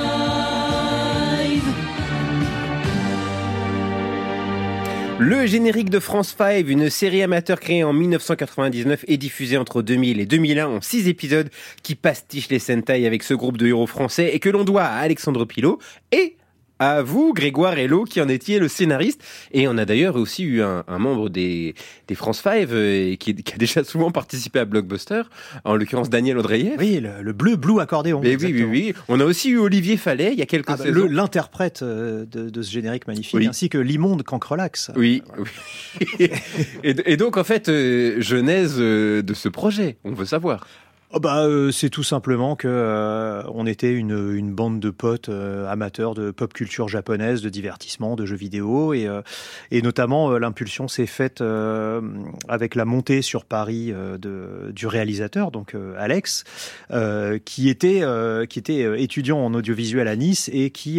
Le générique de France 5, une série amateur créée en 1999 et diffusée entre 2000 et 2001 en 6 épisodes qui pastichent les Sentai avec ce groupe de héros français et que l'on doit à Alexandre Pilot et à vous, Grégoire Hello, qui en étiez le scénariste. Et on a d'ailleurs aussi eu un membre des France 5 qui a déjà souvent participé à Blockbuster, en l'occurrence Daniel Audreyev. Oui, le blue accordéon. Mais oui. On a aussi eu Olivier Fallet il y a quelques saisons. L'interprète de ce générique magnifique, ainsi que l'immonde Cancrelax. Oui. Et donc, en fait, genèse de ce projet, on veut savoir. C'est tout simplement que on était une bande de potes amateurs de pop culture japonaise, de divertissement, de jeux vidéo, et notamment l'impulsion s'est faite avec la montée sur Paris du réalisateur, donc Alex, qui était étudiant en audiovisuel à Nice et qui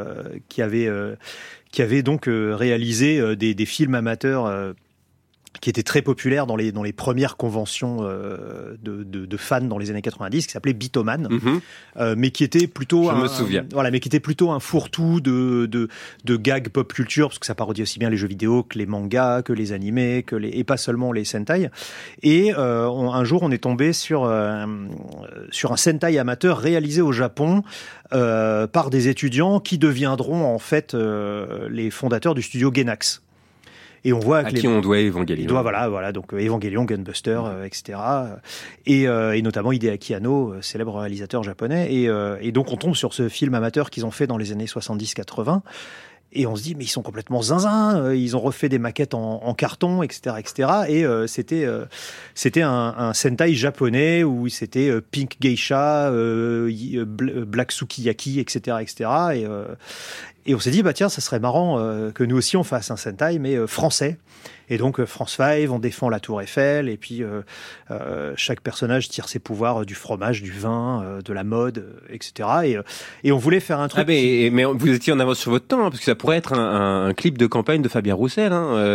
avait donc réalisé des films amateurs qui était très populaire dans les premières conventions de fans dans les années 90, qui s'appelait Bitoman, mais qui était plutôt mais qui était plutôt un fourre-tout de gags pop culture, parce que ça parodie aussi bien les jeux vidéo que les mangas, que les animés, et pas seulement les Sentai. Et un jour, on est tombé sur un Sentai amateur réalisé au Japon par des étudiants qui deviendront en fait les fondateurs du studio Gainax. Et on voit à qui on doit Evangelion. Voilà, donc Evangelion, Gunbuster, etc. Et notamment Hideaki Anno, célèbre réalisateur japonais. Et donc on tombe sur ce film amateur qu'ils ont fait dans les années 70-80. Et on se dit, mais ils sont complètement zinzin, ils ont refait des maquettes en carton, etc., etc. Et c'était un Sentai japonais où c'était Pink Geisha, Black Sukiyaki, etc., etc. Et on s'est dit, tiens, ça serait marrant que nous aussi on fasse un Sentai, mais français. Et donc France 5, on défend la Tour Eiffel, et puis chaque personnage tire ses pouvoirs du fromage, du vin, de la mode, etc. Et on voulait faire un truc. Mais vous étiez en avance sur votre temps, parce que ça pourrait être un clip de campagne de Fabien Roussel,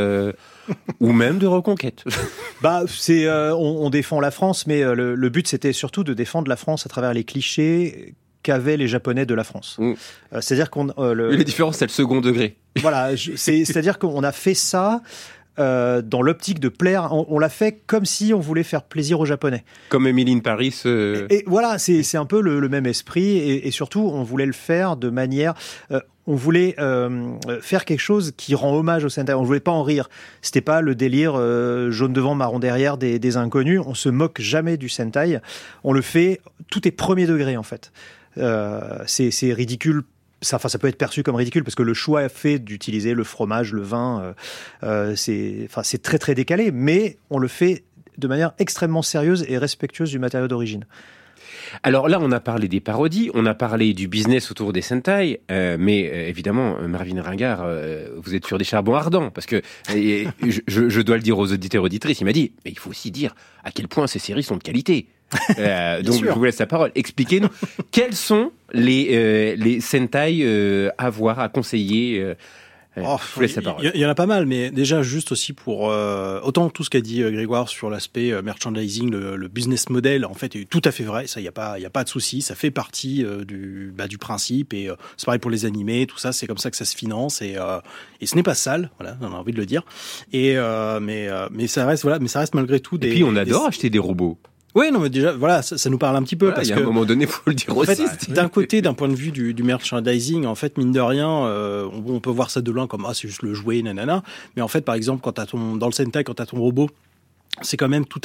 ou même de Reconquête. On défend la France, mais le but c'était surtout de défendre la France à travers les clichés qu'avaient les Japonais de la France. C'est-à-dire les différences, c'est le second degré. Voilà, c'est-à-dire qu'on a fait ça dans l'optique de plaire. On l'a fait comme si on voulait faire plaisir aux Japonais. Comme Emily in Paris. Et voilà, c'est un peu le même esprit, et surtout on voulait le faire de manière. On voulait faire quelque chose qui rend hommage au Sentai. On voulait pas en rire. C'était pas le délire jaune devant, marron derrière des inconnus. On se moque jamais du Sentai. On le fait. Tout est premier degré en fait. C'est ridicule. Ça peut être perçu comme ridicule parce que le choix fait d'utiliser le fromage, le vin, c'est très très décalé, mais on le fait de manière extrêmement sérieuse et respectueuse du matériau d'origine. Alors là, on a parlé des parodies, on a parlé du business autour des Sentai, mais évidemment, Marvin Ringard, vous êtes sur des charbons ardents, parce que je dois le dire aux auditeurs et auditrices, il m'a dit, mais il faut aussi dire à quel point ces séries sont de qualité. Donc je vous laisse la parole. Expliquez-nous quels sont les Sentai à voir, à conseiller. Je vous laisse la parole. Il y en a pas mal, mais déjà juste aussi pour autant tout ce qu'a dit Grégoire sur l'aspect merchandising, le business model, en fait, est tout à fait vrai. Ça, il y a pas de souci. Ça fait partie du principe, et c'est pareil pour les animés, tout ça. C'est comme ça que ça se finance, et ce n'est pas sale. Voilà, on a envie de le dire. Mais ça reste malgré tout des. Et puis on adore acheter des robots. Oui, non, mais déjà, voilà, ça nous parle un petit peu, parce que. À un moment donné, faut le dire en aussi. Fait, d'un côté, d'un point de vue du merchandising, en fait, mine de rien, on peut voir ça de loin comme, c'est juste le jouet, nanana. Mais en fait, par exemple, dans le Sentai, quand t'as ton robot, c'est quand même tout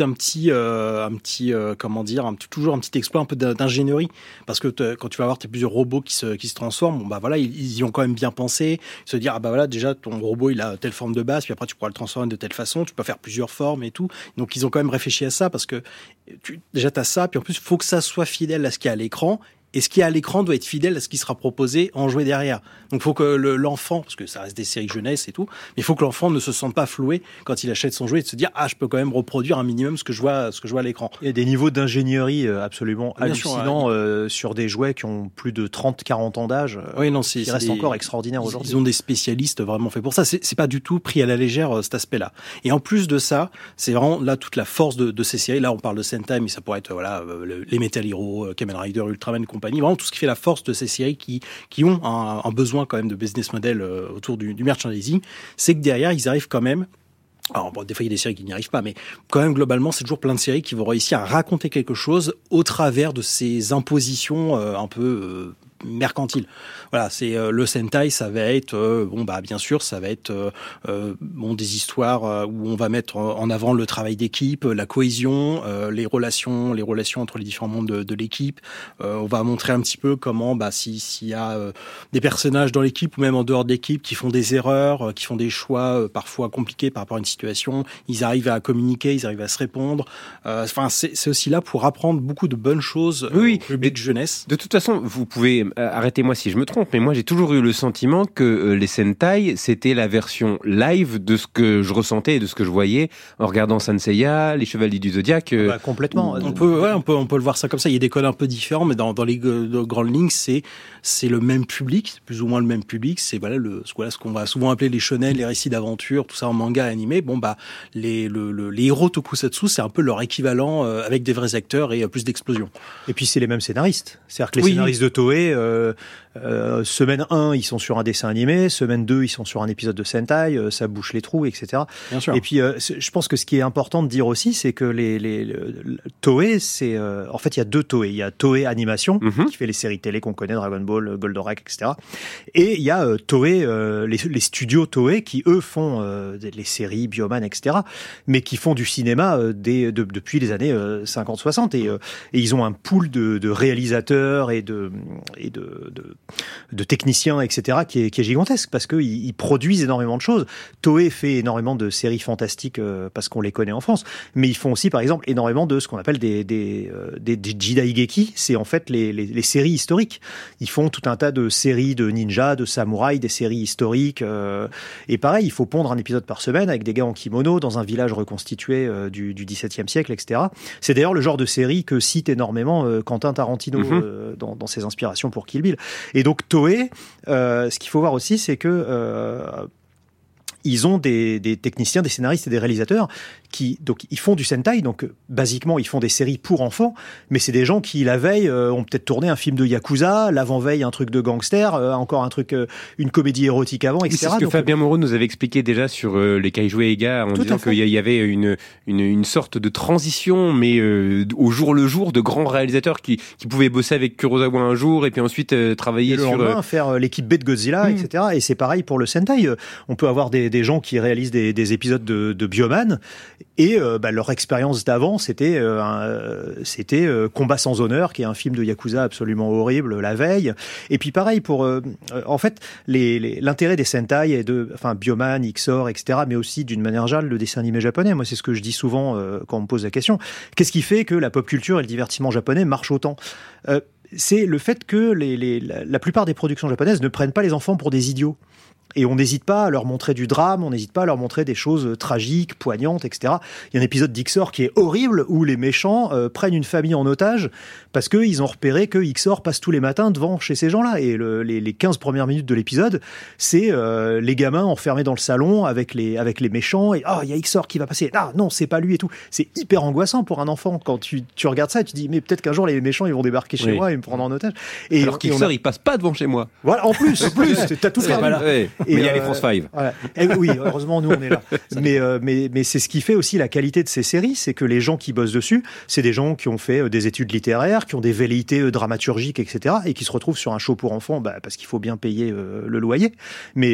toujours un petit exploit un peu d'ingénierie, parce que quand tu vas avoir tes plusieurs robots qui se transforment, ils y ont quand même bien pensé, se dire déjà ton robot il a telle forme de base, puis après tu pourras le transformer de telle façon, tu peux faire plusieurs formes et tout. Donc ils ont quand même réfléchi à ça, parce que t'as ça, puis en plus il faut que ça soit fidèle à ce qu'il y a à l'écran. Et ce qui est à l'écran doit être fidèle à ce qui sera proposé en jouet derrière. Donc il faut que l'enfant, parce que ça reste des séries jeunesse et tout, mais il faut que l'enfant ne se sente pas floué quand il achète son jouet, et de se dire je peux quand même reproduire un minimum ce que je vois à l'écran. Il y a des niveaux d'ingénierie absolument hallucinants sur des jouets qui ont plus de 30-40 ans d'âge, qui restent encore extraordinaires aujourd'hui. Ils ont des spécialistes vraiment faits pour ça. C'est pas du tout pris à la légère cet aspect-là. Et en plus de ça, c'est vraiment là toute la force de ces séries. Là on parle de Sentai, mais ça pourrait être les Metal Hero, Kamen Rider, Ultraman, vraiment tout ce qui fait la force de ces séries qui ont un besoin quand même de business model autour du merchandising, c'est que derrière ils arrivent quand même. Alors des fois il y a des séries qui n'y arrivent pas, mais quand même globalement c'est toujours plein de séries qui vont réussir à raconter quelque chose au travers de ces impositions un peu mercantile. Voilà, c'est le Sentai, ça va être bien sûr, ça va être des histoires où on va mettre en avant le travail d'équipe, la cohésion, les relations entre les différents membres de l'équipe. On va montrer un petit peu comment s'il y a des personnages dans l'équipe ou même en dehors de l'équipe qui font des erreurs, qui font des choix parfois compliqués par rapport à une situation, ils arrivent à communiquer, ils arrivent à se répondre. C'est aussi là pour apprendre beaucoup de bonnes choses au public jeunesse. De toute façon, vous pouvez arrêtez-moi si je me trompe, mais moi j'ai toujours eu le sentiment que les Sentai, c'était la version live de ce que je ressentais et de ce que je voyais en regardant Sanseiya, les Chevaliers du Zodiaque. Complètement. On peut le voir ça comme ça. Il y a des codes un peu différents, mais dans les grandes lignes, c'est le même public, c'est plus ou moins le même public. C'est ce qu'on va souvent appeler les shonen, les récits d'aventure, tout ça en manga animé. Les héros tokusatsu, c'est un peu leur équivalent avec des vrais acteurs et plus d'explosions. Et puis c'est les mêmes scénaristes. C'est-à-dire que les scénaristes de Toei, semaine 1, ils sont sur un dessin animé, semaine 2, ils sont sur un épisode de Sentai, ça bouche les trous, etc. Bien sûr. Et puis je pense que ce qui est important de dire aussi, c'est que Toei, c'est en fait il y a deux Toei. Il y a Toei Animation qui fait les séries télé qu'on connaît, Dragon Ball, Goldorak, etc. Et il y a Toei, les studios Toei qui eux font les séries Bioman, etc. Mais qui font du cinéma depuis les années 50-60 et ils ont un pool de réalisateurs et de techniciens, etc. qui est gigantesque parce que ils produisent énormément de choses. Toei fait énormément de séries fantastiques parce qu'on les connaît en France, mais ils font aussi par exemple énormément de ce qu'on appelle des jidaigeki, c'est en fait les séries historiques. Ils font tout un tas de séries de ninjas, de samouraïs, des séries historiques et pareil, il faut pondre un épisode par semaine avec des gars en kimono dans un village reconstitué du XVIIe siècle, etc. C'est d'ailleurs le genre de série que cite énormément Quentin Tarantino dans ses inspirations pour Kill Bill. Et donc Toei, ce qu'il faut voir aussi, c'est que ils ont des techniciens, des scénaristes et des réalisateurs donc ils font du Sentai, donc basiquement ils font des séries pour enfants, mais c'est des gens qui la veille ont peut-être tourné un film de Yakuza, l'avant-veille un truc de gangster, encore un truc, une comédie érotique avant, etc. C'est ce que Fabien Moreau nous avait expliqué déjà sur les Kaiju Eiga en disant qu'il y avait une sorte de transition, mais au jour le jour, de grands réalisateurs qui pouvaient bosser avec Kurosawa un jour et puis ensuite travailler sur... faire l'équipe B de Godzilla, etc. Et c'est pareil pour le Sentai. On peut avoir des gens qui réalisent des épisodes de Bioman et leur expérience d'avant, c'était Combat sans honneur, qui est un film de Yakuza absolument horrible la veille. Et puis pareil pour en fait l'intérêt des Sentai et Bioman, Xor, etc. Mais aussi d'une manière générale le dessin animé japonais. Moi c'est ce que je dis souvent quand on me pose la question. Qu'est-ce qui fait que la pop culture et le divertissement japonais marchent autant? C'est le fait que la plupart des productions japonaises ne prennent pas les enfants pour des idiots. Et on n'hésite pas à leur montrer du drame, on n'hésite pas à leur montrer des choses tragiques, poignantes, etc. Il y a un épisode d'Xor qui est horrible où les méchants prennent une famille en otage parce qu'ils ont repéré que Xor passe tous les matins devant chez ces gens-là. Et les 15 premières minutes de l'épisode, c'est les gamins enfermés dans le salon avec les méchants et il y a Xor qui va passer. Ah non, c'est pas lui et tout. C'est hyper angoissant pour un enfant quand tu regardes ça et tu dis mais peut-être qu'un jour les méchants ils vont débarquer chez moi et me prendre en otage. Et alors qu'Xor il passe pas devant chez moi. Voilà, en plus, t'as tout fait. Mais il y a les France 5. Voilà. Oui, heureusement, nous, on est là. Mais c'est ce qui fait aussi la qualité de ces séries, c'est que les gens qui bossent dessus, c'est des gens qui ont fait des études littéraires, qui ont des velléités dramaturgiques, etc., et qui se retrouvent sur un show pour enfants, parce qu'il faut bien payer le loyer. Mais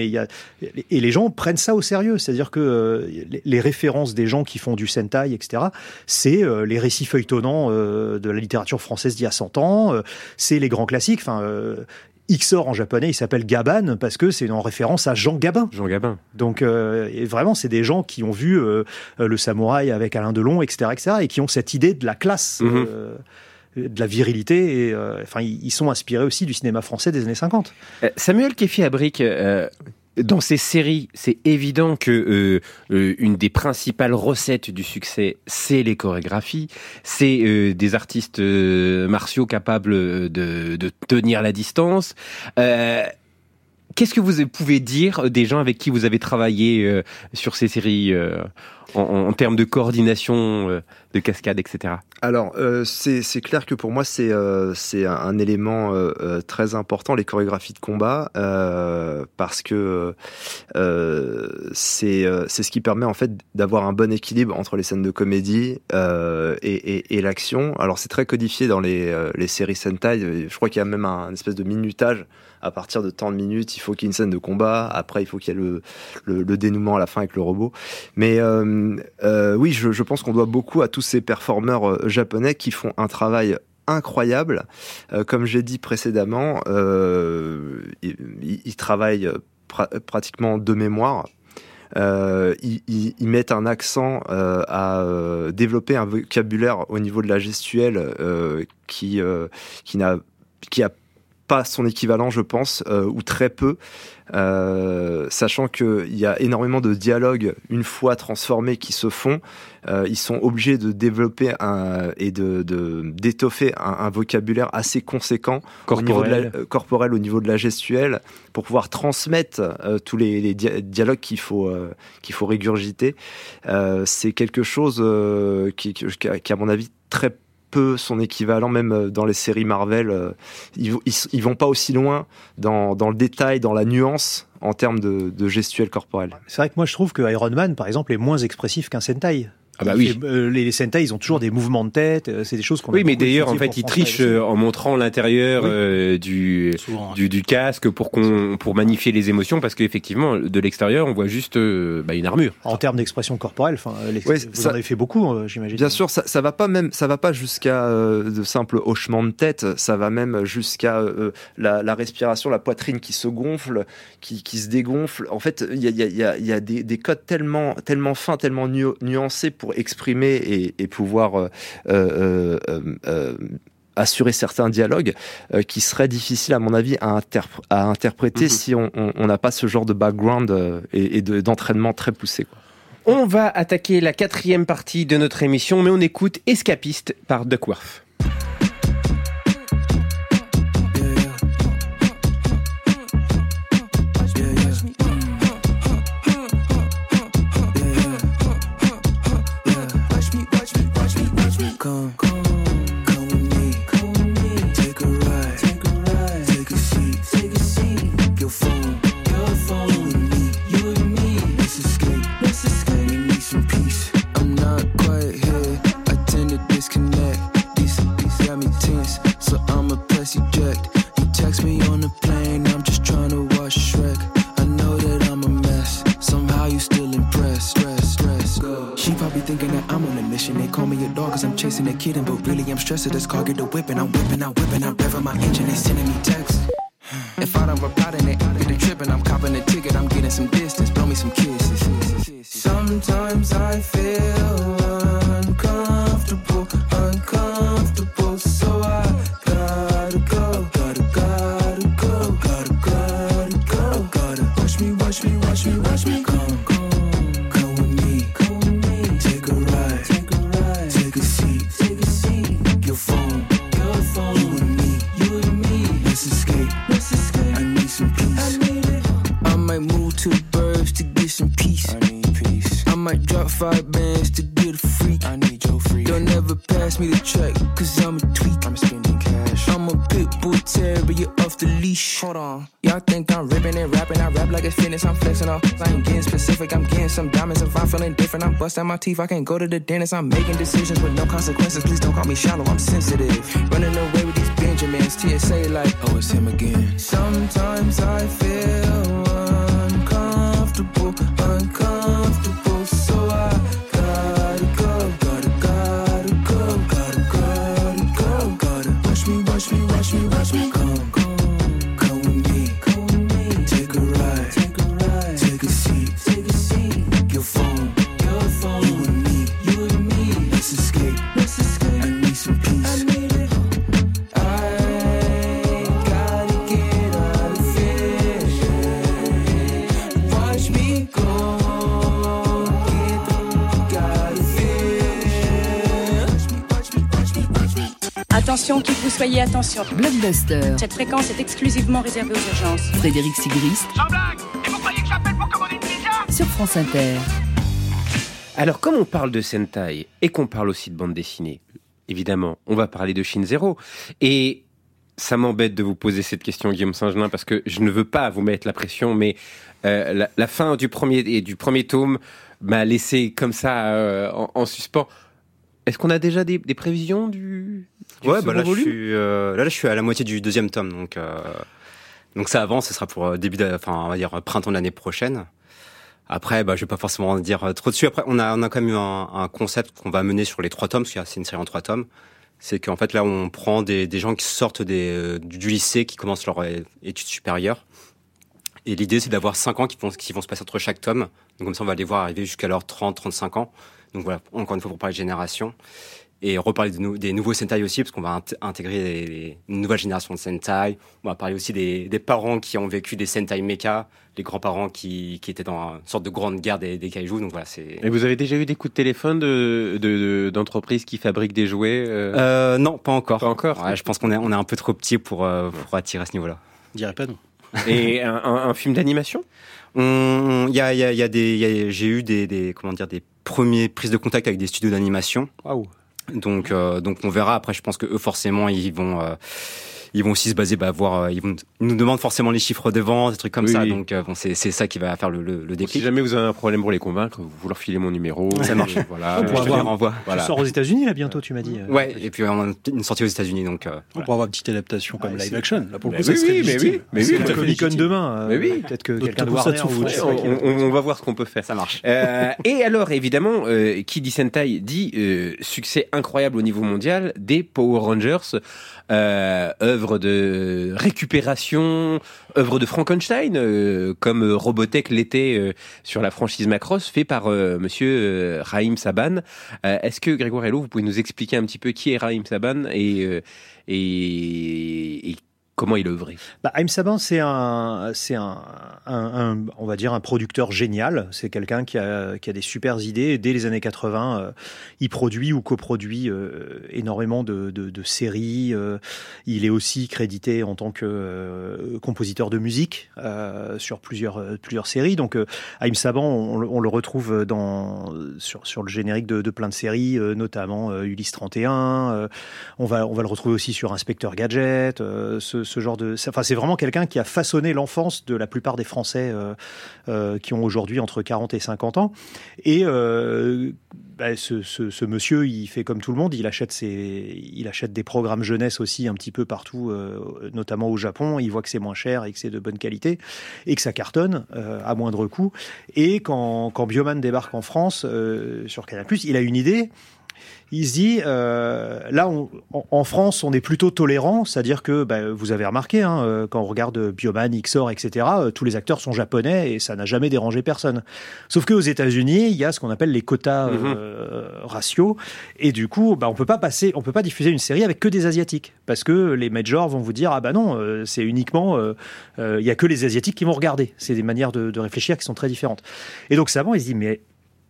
les gens prennent ça au sérieux. C'est-à-dire que les références des gens qui font du Sentai, etc., c'est les récits feuilletonnants de la littérature française d'il y a 100 ans, c'est les grands classiques. Xor en japonais, il s'appelle Gaban parce que c'est en référence à Jean Gabin. Jean Gabin. Donc et vraiment, c'est des gens qui ont vu le samouraï avec Alain Delon, etc., et qui ont cette idée de la classe, de la virilité. Et ils sont inspirés aussi du cinéma français des années 50. Samuel Kefi-Abric, dans ces séries, c'est évident que une des principales recettes du succès, c'est les chorégraphies, c'est des artistes martiaux capables de tenir la distance. Qu'est-ce que vous pouvez dire des gens avec qui vous avez travaillé sur ces séries en termes de coordination, de cascade, etc. Alors, c'est clair que pour moi, c'est un élément très important, les chorégraphies de combat, parce que c'est ce qui permet en fait d'avoir un bon équilibre entre les scènes de comédie et l'action. Alors, c'est très codifié dans les séries Sentai. Je crois qu'il y a même un espèce de minutage. À partir de tant de minutes, il faut qu'il y ait une scène de combat. Après, il faut qu'il y ait le dénouement à la fin avec le robot. Mais oui, je pense qu'on doit beaucoup à tous ces performeurs japonais qui font un travail incroyable. Comme j'ai dit précédemment, ils travaillent pratiquement de mémoire. Ils mettent un accent à développer un vocabulaire au niveau de la gestuelle qui a pas son équivalent, je pense, ou très peu, sachant qu'il y a énormément de dialogues une fois transformés qui se font. Ils sont obligés de développer et d'étoffer un vocabulaire assez conséquent corporel au niveau de la gestuelle pour pouvoir transmettre tous les dialogues qu'il faut régurgiter. C'est quelque chose qui à mon avis très peu son équivalent, même dans les séries Marvel. Ils vont pas aussi loin dans le détail, dans la nuance en termes de gestuelle corporelle. C'est vrai que moi je trouve que Iron Man par exemple est moins expressif qu'un Sentai. Ah bah oui. Les Sentai, ils ont toujours des mouvements de tête, c'est des choses qu'on a. Oui, mais d'ailleurs, en fait, ils trichent en montrant l'intérieur du casque pour magnifier les émotions, parce qu'effectivement, de l'extérieur, on voit juste une armure. En termes d'expression corporelle, vous en avez fait beaucoup, j'imagine. Bien sûr, ça va pas jusqu'à de simples hochements de tête, ça va même jusqu'à la respiration, la poitrine qui se gonfle, qui se dégonfle. En fait, il y a des codes tellement fins, tellement nuancés pour exprimer et pouvoir assurer certains dialogues qui seraient difficiles à mon avis à interpréter si on n'a pas ce genre de background et d'entraînement très poussé, quoi. On va attaquer la 4e partie de notre émission, mais on écoute Escapiste par Duckworth. Chasing a kitten, but really I'm stressed at this car, get the whipping. I'm whipping, revving my engine, they sending me texts. If I don't reply, then they get the tripping. I'm copping a ticket, I'm getting some distance, blow me some kisses. Sometimes I feel uncomfortable, so I gotta go. Watch me, come with me, take a ride. Take a seat. Your phone. You and me. Let's escape. I need some peace. I might move to the burbs to get some peace. I need peace. I might drop 5 bands to get a freak. I need your freak. Don't ever pass me the check, cause I'm a tweak. I'm spending cash. I'm a pit bull terrier off the leash. Hold on. Y'all think I'm ripping and rapping. I rap like it's fitness. I'm flexing off. I ain't getting specific. I'm getting some diamonds. If I'm feeling different, I'm busting my teeth. I can't go to the dentist. I'm making decisions with no consequences. Please don't call me shallow. I'm sensitive. Running away with these Benjamins. TSA like, oh, it's him again. Sometimes I feel uncomfortable, so I gotta go. Watch me, come with me, take a ride, take a seat, your phone, you and me, let's escape, I need some peace, I gotta get out of here, watch me go, get out of here, watch me. Attention, qui que vous soyez, attention. Blockbuster. Cette fréquence est exclusivement réservée aux urgences. Frédéric Sigrist. Sans blague. Et vous croyez que j'appelle pour commander une pizza? Sur France Inter. Alors, comme on parle de Sentai et qu'on parle aussi de bande dessinée, évidemment, on va parler de Shin Zero. Et ça m'embête de vous poser cette question, Guillaume Saint-Gelin, parce que je ne veux pas vous mettre la pression, mais la fin du premier tome m'a laissé comme ça en suspens. Est-ce qu'on a déjà des prévisions du Ouais, second là volume je suis à la moitié du deuxième tome, donc ça avance, ce sera pour on va dire printemps de l'année prochaine. Après, je vais pas forcément en dire trop dessus. Après, on a quand même eu un concept qu'on va mener sur les 3 tomes, parce que c'est une série en 3 tomes. C'est qu'en fait, là, on prend des gens qui sortent du lycée, qui commencent leur études supérieures. Et l'idée, c'est d'avoir 5 ans qui vont se passer entre chaque tome. Donc comme ça, on va les voir arriver jusqu'à leurs 30-35 ans. Donc voilà, encore une fois, pour parler de génération. Et reparler des nouveaux Sentai aussi, parce qu'on va intégrer une nouvelle génération de Sentai. On va parler aussi des parents qui ont vécu des Sentai mecha, les grands-parents qui étaient dans une sorte de grande guerre des kaijus. Donc voilà, c'est... Et vous avez déjà eu des coups de téléphone d'entreprises qui fabriquent des jouets Non, pas encore. Pas encore. Ouais, je pense qu'on est un peu trop petit pour attirer à ce niveau-là. Je dirais pas non. Et un film d'animation ? J'ai eu des premières prises de contact avec des studios d'animation. Waouh. Donc on verra. Après, je pense que eux forcément ils vont aussi se baser, ils nous demandent forcément les chiffres de vente, des trucs comme ça. Oui. Donc c'est ça qui va faire le déclic. Si jamais vous avez un problème pour les convaincre, vous leur filez mon numéro. Ça marche. Voilà. On pourra Je les renvoie. Tu sors aux États-Unis là bientôt, tu m'as dit. Ouais. Et puis on a une sortie aux États-Unis, donc. On pourra avoir une petite adaptation comme live action. Là pour le Mais coup, ça oui, serait mais légitime. oui, mais C'est oui, la Comic-Con demain. Mais oui. Peut-être que Notre quelqu'un de Tokusatsu Warner ou Friends. je sais pas qui- on va voir ce qu'on peut faire. Ça marche. Et alors, évidemment, qui dit Sentai dit succès incroyable au niveau mondial des Power Rangers, œuvre de récupération, œuvre de Frankenstein, comme Robotech l'était sur la franchise Macross, fait par monsieur Raïm Saban. Est-ce que, Grégoire Hello, vous pouvez nous expliquer un petit peu qui est Raïm Saban et comment il œuvrait? Haïm Saban, c'est on va dire un producteur génial. C'est quelqu'un qui a des super idées. Dès les années 80, il produit ou coproduit énormément de séries. Il est aussi crédité en tant que compositeur de musique sur plusieurs séries. Donc, Haïm Saban, on le retrouve sur le générique de plein de séries, notamment Ulysse 31. On va le retrouver aussi sur Inspecteur Gadget. Ce genre c'est vraiment quelqu'un qui a façonné l'enfance de la plupart des Français qui ont aujourd'hui entre 40 et 50 ans. Et ce monsieur, il fait comme tout le monde, il achète des programmes jeunesse aussi un petit peu partout, notamment au Japon. Il voit que c'est moins cher et que c'est de bonne qualité et que ça cartonne à moindre coût. Et quand Bioman débarque en France sur Canal+, il a une idée. Il se dit, là, en France, on est plutôt tolérant, c'est-à-dire que vous avez remarqué, quand on regarde Bioman, XOR, etc., tous les acteurs sont japonais et ça n'a jamais dérangé personne. Sauf qu'aux États-Unis, il y a ce qu'on appelle les quotas ratios, et du coup, on peut pas diffuser une série avec que des Asiatiques, parce que les majors vont vous dire, ah bah non, c'est uniquement, il y a que les Asiatiques qui vont regarder. C'est des manières de réfléchir qui sont très différentes. Et donc, Saban, il se dit, mais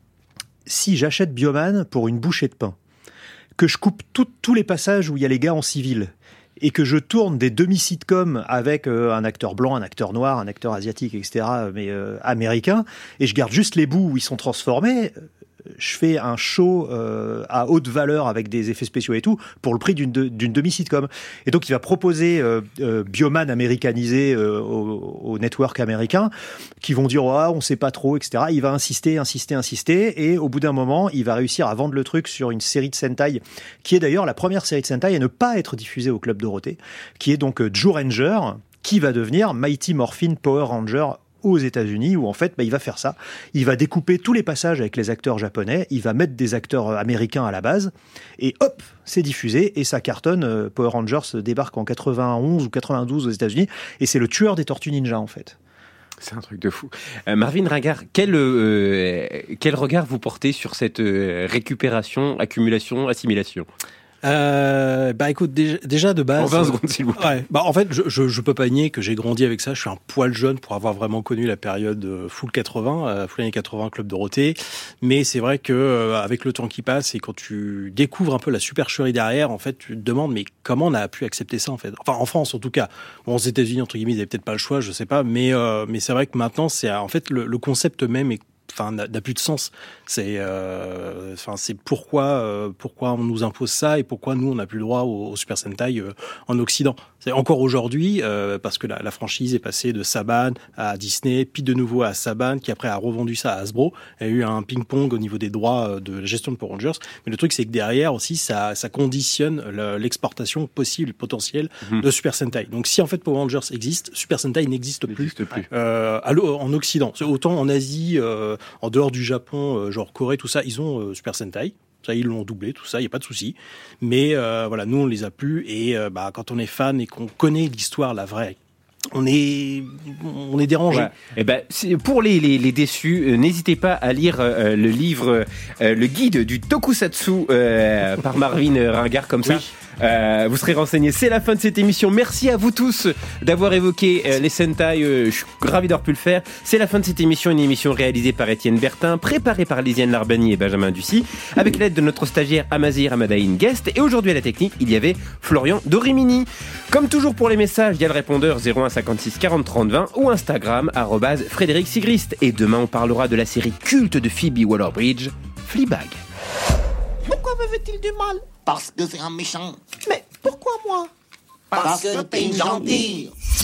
si j'achète Bioman pour une bouchée de pain, que je coupe tous les passages où il y a les gars en civil et que je tourne des demi-sitcoms avec un acteur blanc, un acteur noir, un acteur asiatique, etc., mais américain, et je garde juste les bouts où ils sont transformés, je fais un show à haute valeur avec des effets spéciaux et tout pour le prix d'une demi-sitcom. Et donc il va proposer Bioman américanisé au network américain qui vont dire on sait pas trop, etc. Il va insister et au bout d'un moment il va réussir à vendre le truc sur une série de Sentai qui est d'ailleurs la première série de Sentai à ne pas être diffusée au Club Dorothée, qui est donc Joe Ranger, qui va devenir Mighty Morphin Power Ranger aux États-Unis, où en fait il va faire ça, il va découper tous les passages avec les acteurs japonais, il va mettre des acteurs américains à la base et hop, c'est diffusé et ça cartonne. Power Rangers débarque en 91 ou 92 aux États-Unis et c'est le tueur des Tortues Ninja en fait. C'est un truc de fou. Marvin Ringard, quel regard vous portez sur cette récupération, accumulation, assimilation? Écoute, déjà de base. En 20 secondes, s'il vous plaît. Ouais, en fait, je peux pas nier que j'ai grandi avec ça. Je suis un poil jeune pour avoir vraiment connu la période full 80, full années 80, Club Dorothée. Mais c'est vrai que avec le temps qui passe et quand tu découvres un peu la supercherie derrière, en fait, tu te demandes mais comment on a pu accepter ça en fait. Enfin, en France en tout cas. Bon, aux États-Unis entre guillemets, ils avaient peut-être pas le choix, je sais pas. Mais c'est vrai que maintenant, c'est en fait le concept même est n'a plus de sens. C'est pourquoi on nous impose ça et pourquoi nous on n'a plus le droit au Super Sentai en Occident. C'est encore aujourd'hui parce que la franchise est passée de Saban à Disney, puis de nouveau à Saban, qui après a revendu ça à Hasbro. Il y a eu un ping-pong au niveau des droits de la gestion de Power Rangers. Mais le truc, c'est que derrière aussi, ça conditionne l'exportation possible, potentielle de Super Sentai. Donc si en fait Power Rangers existe, Super Sentai n'existe plus. En Occident. Autant en Asie, en dehors du Japon, genre Corée, tout ça, ils ont Super Sentai. Ça, ils l'ont doublé, tout ça, il n'y a pas de souci. Mais voilà, nous, on les a plus. Et quand on est fan et qu'on connaît l'histoire, la vraie, on est dérangé. Ouais. Et pour les déçus, n'hésitez pas à lire le livre, le guide du Tokusatsu par Marvin Ringard, comme ça. Vous serez renseignés. C'est la fin de cette émission. Merci à vous tous d'avoir évoqué les Sentai. Je suis ravi d'avoir pu le faire. C'est la fin de cette émission, une émission réalisée par Étienne Bertin, préparée par Lisiane Larbani et Benjamin Ducy, avec l'aide de notre stagiaire Amazir Amadaïn Guest. Et aujourd'hui à la technique, il y avait Florian Dorimini. Comme toujours pour les messages, il y a le répondeur 01 56 40 30 20 ou Instagram @Frédéric Sigrist. Et demain, on parlera de la série culte de Phoebe Waller-Bridge, Fleabag. Pourquoi me fait-il du mal? Parce que c'est un méchant. Mais pourquoi moi? Parce que t'es gentil.